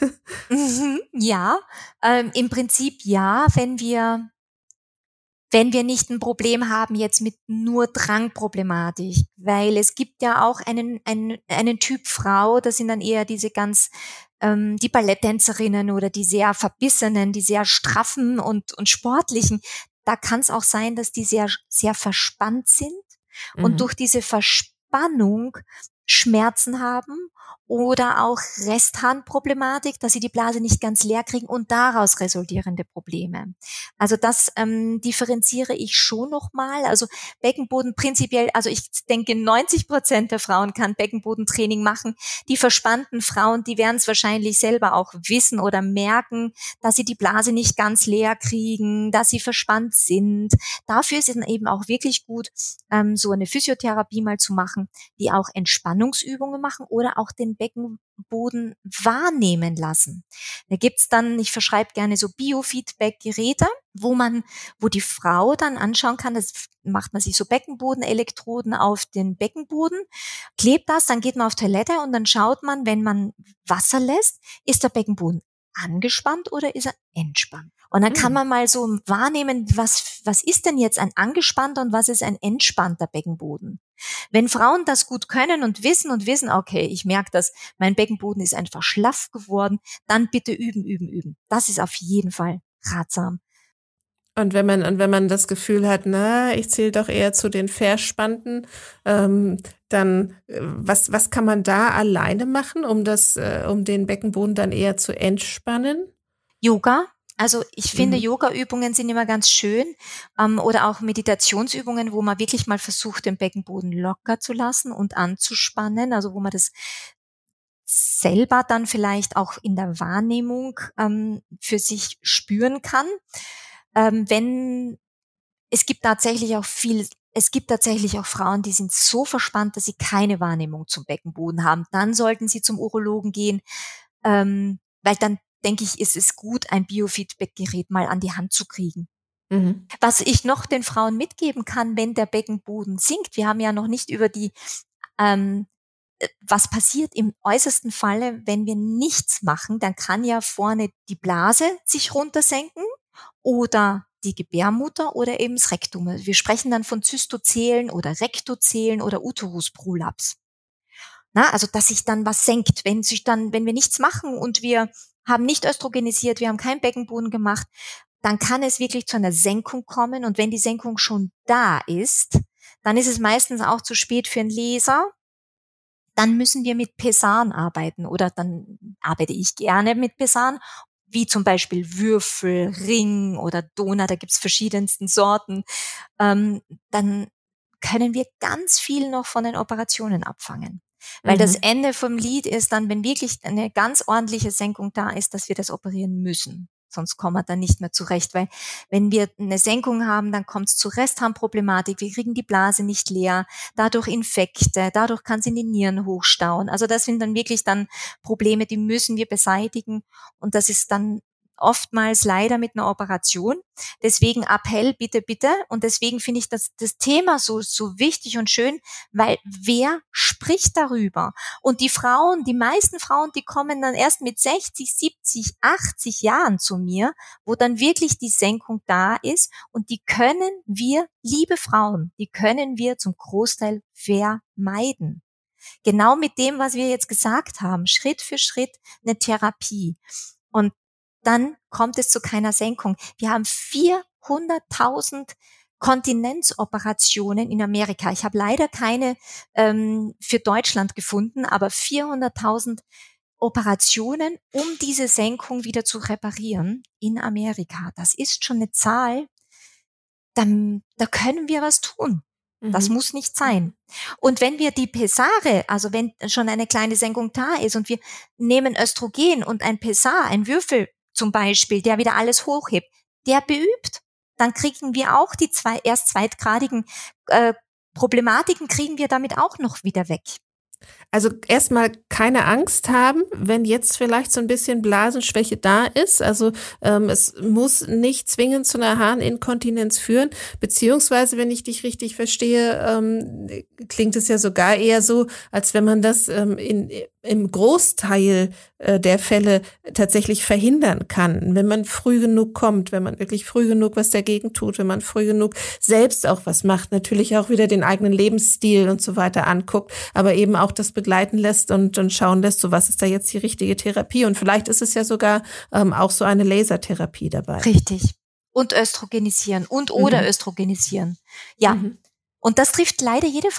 Ja, ähm, im Prinzip ja, wenn wir wenn wir nicht ein Problem haben jetzt mit nur Drangproblematik, weil es gibt ja auch einen einen einen Typ Frau, das sind dann eher diese ganz ähm, die Balletttänzerinnen oder die sehr verbissenen, die sehr straffen und und sportlichen. Da kann es auch sein, dass die sehr sehr verspannt sind mhm. und durch diese Verspannung Entspannung Schmerzen haben oder auch Restharnproblematik, dass sie die Blase nicht ganz leer kriegen und daraus resultierende Probleme. Also das ähm, differenziere ich schon nochmal. Also Beckenboden prinzipiell, also ich denke neunzig Prozent der Frauen kann Beckenbodentraining machen. Die verspannten Frauen, die werden es wahrscheinlich selber auch wissen oder merken, dass sie die Blase nicht ganz leer kriegen, dass sie verspannt sind. Dafür ist es dann eben auch wirklich gut, ähm, so eine Physiotherapie mal zu machen, die auch Entspannungsübungen machen oder auch den Beckenboden wahrnehmen lassen. Da gibt's dann, ich verschreibe gerne so Biofeedback-Geräte, wo man, wo die Frau dann anschauen kann, das macht man sich so Beckenbodenelektroden auf den Beckenboden, klebt das, dann geht man auf Toilette und dann schaut man, wenn man Wasser lässt, ist der Beckenboden angespannt oder ist er entspannt? Und dann kann man mal so wahrnehmen, was, was ist denn jetzt ein angespannter und was ist ein entspannter Beckenboden? Wenn Frauen das gut können und wissen und wissen, okay, ich merke das, mein Beckenboden ist einfach schlaff geworden, dann bitte üben, üben, üben. Das ist auf jeden Fall ratsam. Und wenn man, und wenn man das Gefühl hat, na, ich zähle doch eher zu den Verspannten, ähm, dann, was, was kann man da alleine machen, um das, äh, um den Beckenboden dann eher zu entspannen? Yoga. Also ich finde, Mhm. Yoga-Übungen sind immer ganz schön, ähm, oder auch Meditationsübungen, wo man wirklich mal versucht, den Beckenboden locker zu lassen und anzuspannen, also wo man das selber dann vielleicht auch in der Wahrnehmung ähm, für sich spüren kann. Ähm, wenn es gibt tatsächlich auch viel, es gibt tatsächlich auch Frauen, die sind so verspannt, dass sie keine Wahrnehmung zum Beckenboden haben. Dann sollten sie zum Urologen gehen, ähm, weil dann denke ich, ist es gut, ein Biofeedback-Gerät mal an die Hand zu kriegen. Mhm. Was ich noch den Frauen mitgeben kann, wenn der Beckenboden sinkt, wir haben ja noch nicht über die, ähm, was passiert im äußersten Falle, wenn wir nichts machen, dann kann ja vorne die Blase sich runtersenken oder die Gebärmutter oder eben das Rektum. Wir sprechen dann von Zystozelen oder Rektozelen oder Uterusprolaps. Na, also dass sich dann was senkt, wenn sich dann, wenn wir nichts machen und wir haben nicht östrogenisiert, wir haben keinen Beckenboden gemacht, dann kann es wirklich zu einer Senkung kommen. Und wenn die Senkung schon da ist, dann ist es meistens auch zu spät für einen Laser. Dann müssen wir mit Pesan arbeiten oder dann arbeite ich gerne mit Pesan, wie zum Beispiel Würfel, Ring oder Donut, da gibt's verschiedensten Sorten. Ähm, dann können wir ganz viel noch von den Operationen abfangen. Weil Mhm. das Ende vom Lied ist dann, wenn wirklich eine ganz ordentliche Senkung da ist, dass wir das operieren müssen. Sonst kommen wir dann nicht mehr zurecht, weil wenn wir eine Senkung haben, dann kommt es zu Restharnproblematik, wir kriegen die Blase nicht leer, dadurch Infekte, dadurch kann sie in die Nieren hochstauen. Also das sind dann wirklich dann Probleme, die müssen wir beseitigen und das ist dann oftmals leider mit einer Operation. Deswegen Appell, bitte, bitte. Und deswegen finde ich das, das Thema so, so wichtig und schön, weil wer spricht darüber? Und die Frauen, die meisten Frauen, die kommen dann erst mit sechzig, siebzig, achtzig Jahren zu mir, wo dann wirklich die Senkung da ist. Und die können wir, liebe Frauen, die können wir zum Großteil vermeiden. Genau mit dem, was wir jetzt gesagt haben. Schritt für Schritt eine Therapie. Und dann kommt es zu keiner Senkung. Wir haben vierhunderttausend Kontinenzoperationen in Amerika. Ich habe leider keine ähm, für Deutschland gefunden, aber vierhunderttausend Operationen, um diese Senkung wieder zu reparieren in Amerika. Das ist schon eine Zahl, da, da können wir was tun. Das Mhm. muss nicht sein. Und wenn wir die Pessare, also wenn schon eine kleine Senkung da ist und wir nehmen Östrogen und ein Pessar, ein Würfel zum Beispiel, der wieder alles hochhebt, der beübt, dann kriegen wir auch die zwei, erst zweitgradigen äh, Problematiken, kriegen wir damit auch noch wieder weg. Also erstmal keine Angst haben, wenn jetzt vielleicht so ein bisschen Blasenschwäche da ist. Also ähm, es muss nicht zwingend zu einer Harninkontinenz führen, beziehungsweise, wenn ich dich richtig verstehe, ähm, klingt es ja sogar eher so, als wenn man das ähm, in, im Großteil äh, der Fälle tatsächlich verhindern kann, wenn man früh genug kommt, wenn man wirklich früh genug was dagegen tut, wenn man früh genug selbst auch was macht, natürlich auch wieder den eigenen Lebensstil und so weiter anguckt, aber eben auch das begleiten lässt und, und schauen lässt, so was ist da jetzt die richtige Therapie. Und vielleicht ist es ja sogar ähm, auch so eine Lasertherapie dabei. Richtig. Und östrogenisieren und oder Mhm. östrogenisieren. Ja. Mhm. Und das trifft leider jede Frau.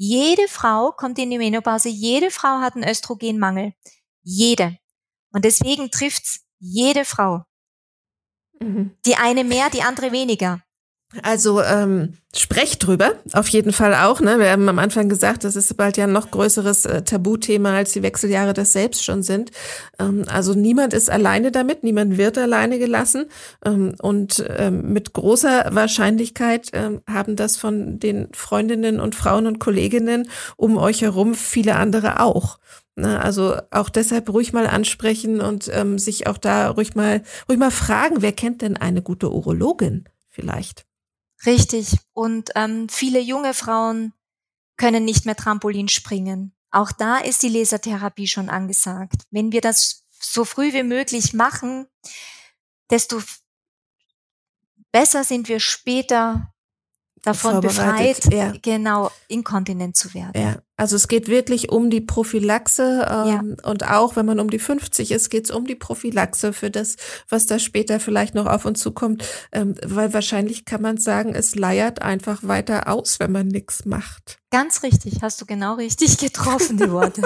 Jede Frau kommt in die Menopause, jede Frau hat einen Östrogenmangel. Jede. Und deswegen trifft's jede Frau. Mhm. Die eine mehr, die andere weniger. Also ähm, sprecht drüber, auf jeden Fall auch. Ne? Wir haben am Anfang gesagt, das ist bald ja ein noch größeres äh, Tabuthema, als die Wechseljahre das selbst schon sind. Ähm, also niemand ist alleine damit, niemand wird alleine gelassen. Ähm, und ähm, mit großer Wahrscheinlichkeit ähm, haben das von den Freundinnen und Frauen und Kolleginnen um euch herum viele andere auch. Ne? Also auch deshalb ruhig mal ansprechen und ähm, sich auch da ruhig mal, ruhig mal fragen, wer kennt denn eine gute Urologin vielleicht? Richtig. Und ähm, viele junge Frauen können nicht mehr Trampolin springen. Auch da ist die Lasertherapie schon angesagt. Wenn wir das so früh wie möglich machen, desto besser sind wir später davon befreit, ja. genau, inkontinent zu werden. Ja, also es geht wirklich um die Prophylaxe ähm, ja. Und auch, wenn man um die fünfzig ist, geht es um die Prophylaxe für das, was da später vielleicht noch auf uns zukommt, ähm, weil wahrscheinlich kann man sagen, es leiert einfach weiter aus, wenn man nichts macht. Ganz richtig, hast du genau richtig getroffen, die Worte.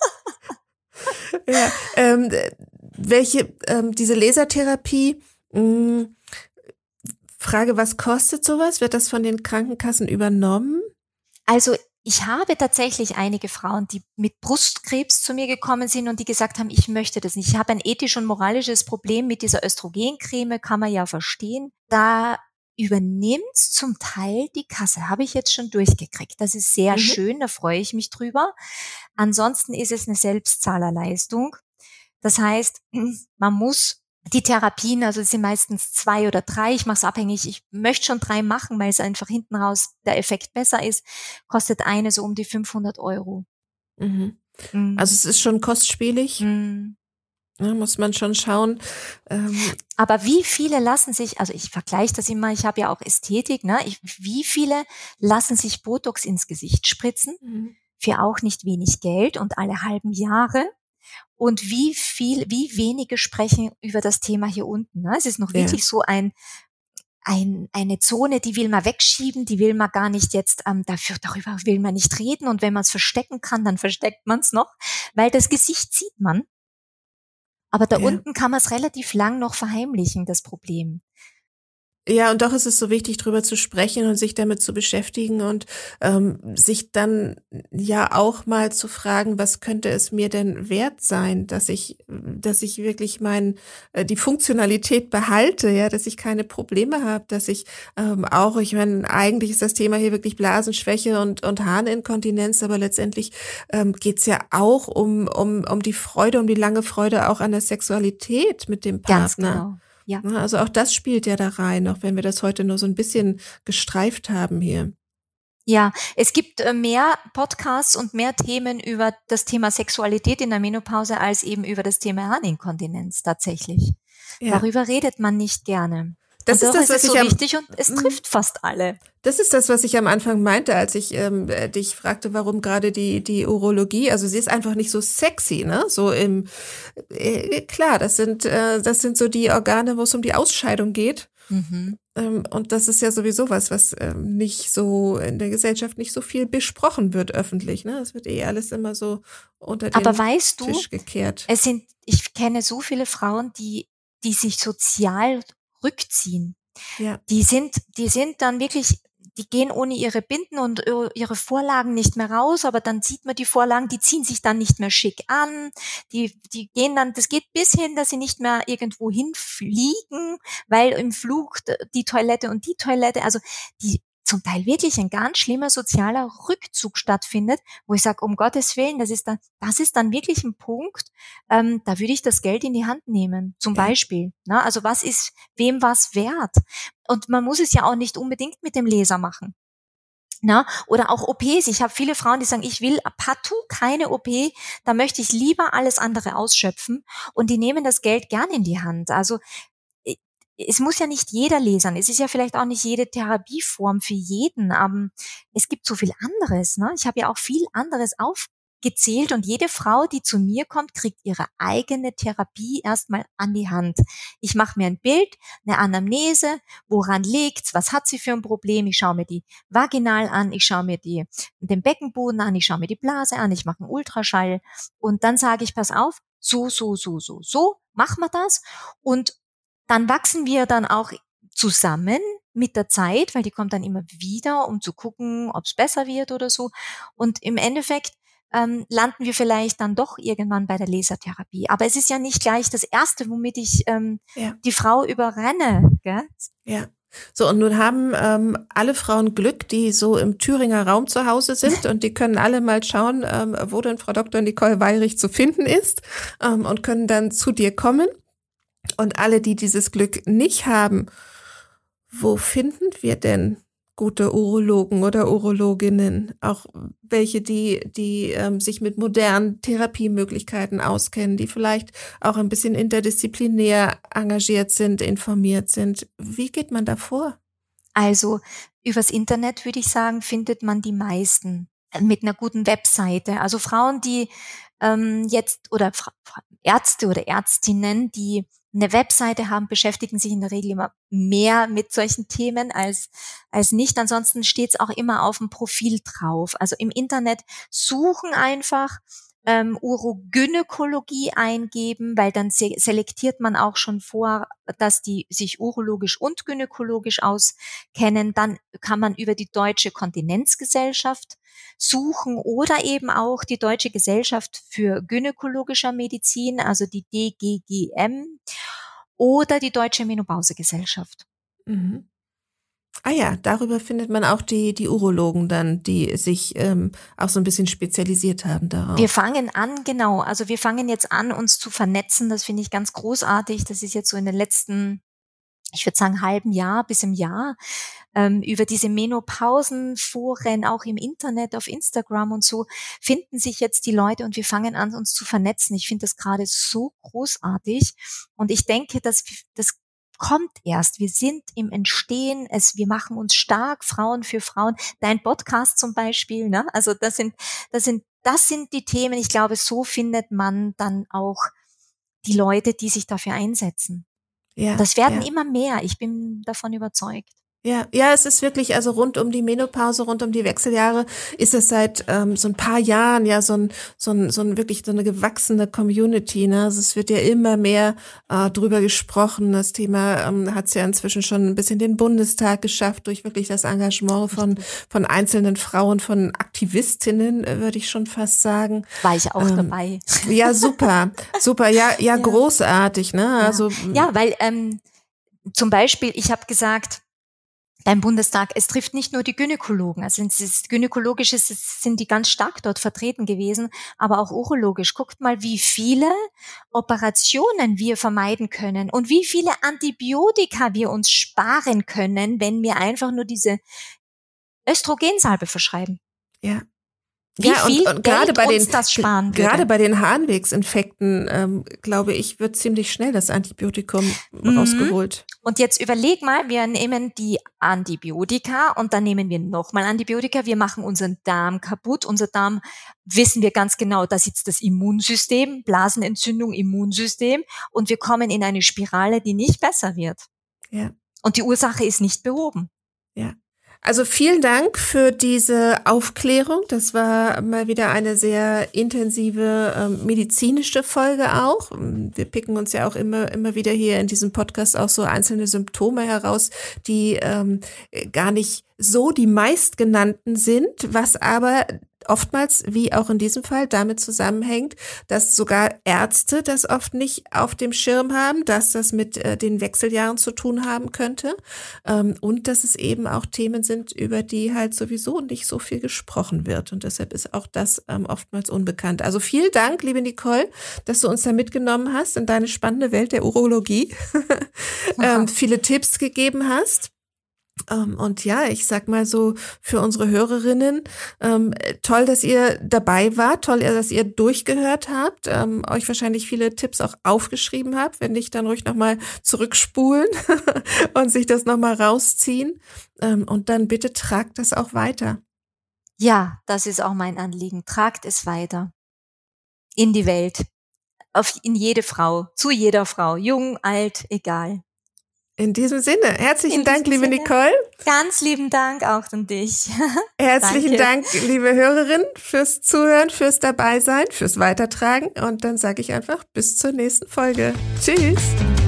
ja, ähm, welche, ähm, diese Lasertherapie, mh, Frage, was kostet sowas? Wird das von den Krankenkassen übernommen? Also ich habe tatsächlich einige Frauen, die mit Brustkrebs zu mir gekommen sind und die gesagt haben, ich möchte das nicht. Ich habe ein ethisch und moralisches Problem mit dieser Östrogencreme, kann man ja verstehen. Da übernimmt zum Teil die Kasse, habe ich jetzt schon durchgekriegt. Das ist sehr mhm. schön, da freue ich mich drüber. Ansonsten ist es eine Selbstzahlerleistung. Das heißt, man muss die Therapien, also es sind meistens zwei oder drei, ich mache es abhängig, ich möchte schon drei machen, weil es einfach hinten raus der Effekt besser ist, kostet eine so um die fünfhundert Euro. Mhm. Mhm. Also es ist schon kostspielig, mhm. ja, muss man schon schauen. Ähm Aber wie viele lassen sich, also ich vergleiche das immer, ich habe ja auch Ästhetik, ne? Ich, wie viele lassen sich Botox ins Gesicht spritzen, mhm. für auch nicht wenig Geld und alle halben Jahre? Und wie viel, wie wenige sprechen über das Thema hier unten. Ne? Es ist noch wirklich ja. so ein, ein, eine Zone, die will man wegschieben, die will man gar nicht jetzt, ähm, dafür, darüber will man nicht reden. Und wenn man es verstecken kann, dann versteckt man es noch, weil das Gesicht sieht man. Aber da ja. unten kann man es relativ lang noch verheimlichen, das Problem. Ja, und doch ist es so wichtig, drüber zu sprechen und sich damit zu beschäftigen und ähm, sich dann ja auch mal zu fragen, was könnte es mir denn wert sein, dass ich, dass ich wirklich mein äh, die Funktionalität behalte, ja, dass ich keine Probleme habe, dass ich ähm, auch, ich meine, eigentlich ist das Thema hier wirklich Blasenschwäche und und Harninkontinenz, aber letztendlich ähm, geht's ja auch um um um die Freude, um die lange Freude auch an der Sexualität mit dem Partner. Ganz genau. Ja. Also auch das spielt ja da rein, auch wenn wir das heute nur so ein bisschen gestreift haben hier. Ja, es gibt mehr Podcasts und mehr Themen über das Thema Sexualität in der Menopause als eben über das Thema Harninkontinenz tatsächlich. Ja. Darüber redet man nicht gerne. Das und ist das, ist was es so ich am, wichtig und es trifft fast alle. Das ist das, was ich am Anfang meinte, als ich ähm, dich fragte, warum gerade die die Urologie. Also sie ist einfach nicht so sexy, ne? So im äh, klar, das sind äh, das sind so die Organe, wo es um die Ausscheidung geht. Mhm. Ähm, und das ist ja sowieso was, was ähm, nicht so in der Gesellschaft nicht so viel besprochen wird öffentlich, ne? Es wird eh alles immer so unter den Aber weißt du, Tisch gekehrt. Es sind, ich kenne so viele Frauen, die die sich sozial rückziehen. Ja. Die sind, die sind dann wirklich, die gehen ohne ihre Binden und ihre Vorlagen nicht mehr raus, aber dann sieht man die Vorlagen, die ziehen sich dann nicht mehr schick an, die, die gehen dann, das geht bis hin, dass sie nicht mehr irgendwo hinfliegen, weil im Flug die Toilette und die Toilette, also die, zum Teil wirklich ein ganz schlimmer sozialer Rückzug stattfindet, wo ich sage, um Gottes Willen, das ist dann, das ist dann wirklich ein Punkt, ähm, da würde ich das Geld in die Hand nehmen, zum ja. Beispiel. Na, also was ist wem was wert? Und man muss es ja auch nicht unbedingt mit dem Laser machen. Na, oder auch O Ps. Ich habe viele Frauen, die sagen, ich will partout keine O P, da möchte ich lieber alles andere ausschöpfen und die nehmen das Geld gern in die Hand. Also es muss ja nicht jeder lasern. Es ist ja vielleicht auch nicht jede Therapieform für jeden, aber es gibt so viel anderes. Ne? Ich habe ja auch viel anderes gezählt und jede Frau, die zu mir kommt, kriegt ihre eigene Therapie erstmal an die Hand. Ich mache mir ein Bild, eine Anamnese, woran liegt's, was hat sie für ein Problem, ich schaue mir die Vaginal an, ich schaue mir die, den Beckenboden an, ich schaue mir die Blase an, ich mache einen Ultraschall und dann sage ich, pass auf, so, so, so, so, so, machen wir das und dann wachsen wir dann auch zusammen mit der Zeit, weil die kommt dann immer wieder, um zu gucken, ob es besser wird oder so. Und im Endeffekt ähm, landen wir vielleicht dann doch irgendwann bei der Lasertherapie. Aber es ist ja nicht gleich das Erste, womit ich ähm, ja. die Frau überrenne. Gell? Ja. So, und nun haben ähm, alle Frauen Glück, die so im Thüringer Raum zu Hause sind und die können alle mal schauen, ähm, wo denn Frau Doktor Nicole Weyrich zu finden ist ähm, und können dann zu dir kommen. Und alle, die dieses Glück nicht haben, wo finden wir denn gute Urologen oder Urologinnen? Auch welche, die die ähm, sich mit modernen Therapiemöglichkeiten auskennen, die vielleicht auch ein bisschen interdisziplinär engagiert sind, informiert sind. Wie geht man da vor? Also übers Internet, würde ich sagen, findet man die meisten mit einer guten Webseite. Also Frauen, die ähm, jetzt oder Fra- Ärzte oder Ärztinnen, die eine Webseite haben, beschäftigen sich in der Regel immer mehr mit solchen Themen als als nicht. Ansonsten steht's auch immer auf dem Profil drauf. Also im Internet suchen einfach, ähm, Urogynäkologie eingeben, weil dann se- selektiert man auch schon vor, dass die sich urologisch und gynäkologisch auskennen. Dann kann man über die Deutsche Kontinenzgesellschaft suchen oder eben auch die Deutsche Gesellschaft für gynäkologische Medizin, also die D G G M oder die Deutsche Menopausegesellschaft. Mhm. Ah ja, darüber findet man auch die die Urologen dann, die sich ähm, auch so ein bisschen spezialisiert haben darauf. Wir fangen an, genau, also wir fangen jetzt an, uns zu vernetzen, das finde ich ganz großartig, das ist jetzt so in den letzten, ich würde sagen, halben Jahr bis im Jahr, ähm, über diese Menopausenforen, auch im Internet, auf Instagram und so, finden sich jetzt die Leute und wir fangen an, uns zu vernetzen. Ich finde das gerade so großartig und ich denke, dass das kommt erst. Wir sind im Entstehen, es, wir machen uns stark, Frauen für Frauen. Dein Podcast zum Beispiel, ne? Also das sind, das sind, das sind die Themen. Ich glaube, so findet man dann auch die Leute, die sich dafür einsetzen. Ja, das werden ja. immer mehr. Ich bin davon überzeugt. Ja, ja, es ist wirklich, also rund um die Menopause, rund um die Wechseljahre ist es seit ähm, so ein paar Jahren ja so ein, so ein, so ein wirklich so eine gewachsene Community, ne? Also es wird ja immer mehr äh, drüber gesprochen. Das Thema ähm, hat es ja inzwischen schon ein bisschen den Bundestag geschafft durch wirklich das Engagement von von einzelnen Frauen, von Aktivistinnen, äh, würde ich schon fast sagen. War ich auch ähm, dabei. Ja, super, super, ja, ja, ja. Großartig, ne? Also ja, ja weil ähm, zum Beispiel, ich habe gesagt, beim Bundestag, es trifft nicht nur die Gynäkologen, also es ist gynäkologisch, es sind die ganz stark dort vertreten gewesen, aber auch urologisch. Guckt mal, wie viele Operationen wir vermeiden können und wie viele Antibiotika wir uns sparen können, wenn wir einfach nur diese Östrogensalbe verschreiben. Ja. Wie ja, viel und, und gerade Geld bei uns den, das sparen würde. Gerade bei den Harnwegsinfekten, ähm, glaube ich, wird ziemlich schnell das Antibiotikum mhm. rausgeholt. Und jetzt überleg mal, wir nehmen die Antibiotika und dann nehmen wir nochmal Antibiotika. Wir machen unseren Darm kaputt. Unser Darm, wissen wir ganz genau, da sitzt das Immunsystem, Blasenentzündung, Immunsystem. Und wir kommen in eine Spirale, die nicht besser wird. Ja. Und die Ursache ist nicht behoben. Ja. Also vielen Dank für diese Aufklärung. Das war mal wieder eine sehr intensive ähm, medizinische Folge auch. Wir picken uns ja auch immer immer wieder hier in diesem Podcast auch so einzelne Symptome heraus, die ähm, gar nicht so die meistgenannten sind, was aber oftmals, wie auch in diesem Fall, damit zusammenhängt, dass sogar Ärzte das oft nicht auf dem Schirm haben, dass das mit äh, den Wechseljahren zu tun haben könnte ähm, und dass es eben auch Themen sind, über die halt sowieso nicht so viel gesprochen wird und deshalb ist auch das ähm, oftmals unbekannt. Also vielen Dank, liebe Nicole, dass du uns da mitgenommen hast in deine spannende Welt der Urologie, ähm, viele Tipps gegeben hast. Um, und ja, ich sag mal so für unsere Hörerinnen, ähm, toll, dass ihr dabei wart, toll, dass ihr durchgehört habt, ähm, euch wahrscheinlich viele Tipps auch aufgeschrieben habt. Wenn nicht, dann ruhig nochmal zurückspulen und sich das nochmal rausziehen. Ähm, und dann bitte tragt das auch weiter. Ja, das ist auch mein Anliegen. Tragt es weiter. in die Welt. Auf, in jede Frau, zu jeder Frau, jung, alt, egal. In diesem Sinne, herzlichen In Dank, liebe Sinne. Nicole. Ganz lieben Dank auch an dich. Herzlichen Dank, liebe Hörerinnen, fürs Zuhören, fürs Dabeisein, fürs Weitertragen. Und dann sage ich einfach bis zur nächsten Folge. Tschüss.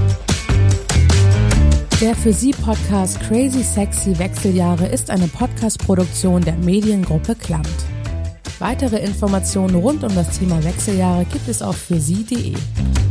Der für Sie Podcast Crazy Sexy Wechseljahre ist eine Podcast-Produktion der Mediengruppe Klamt. Weitere Informationen rund um das Thema Wechseljahre gibt es auf für sie punkt de.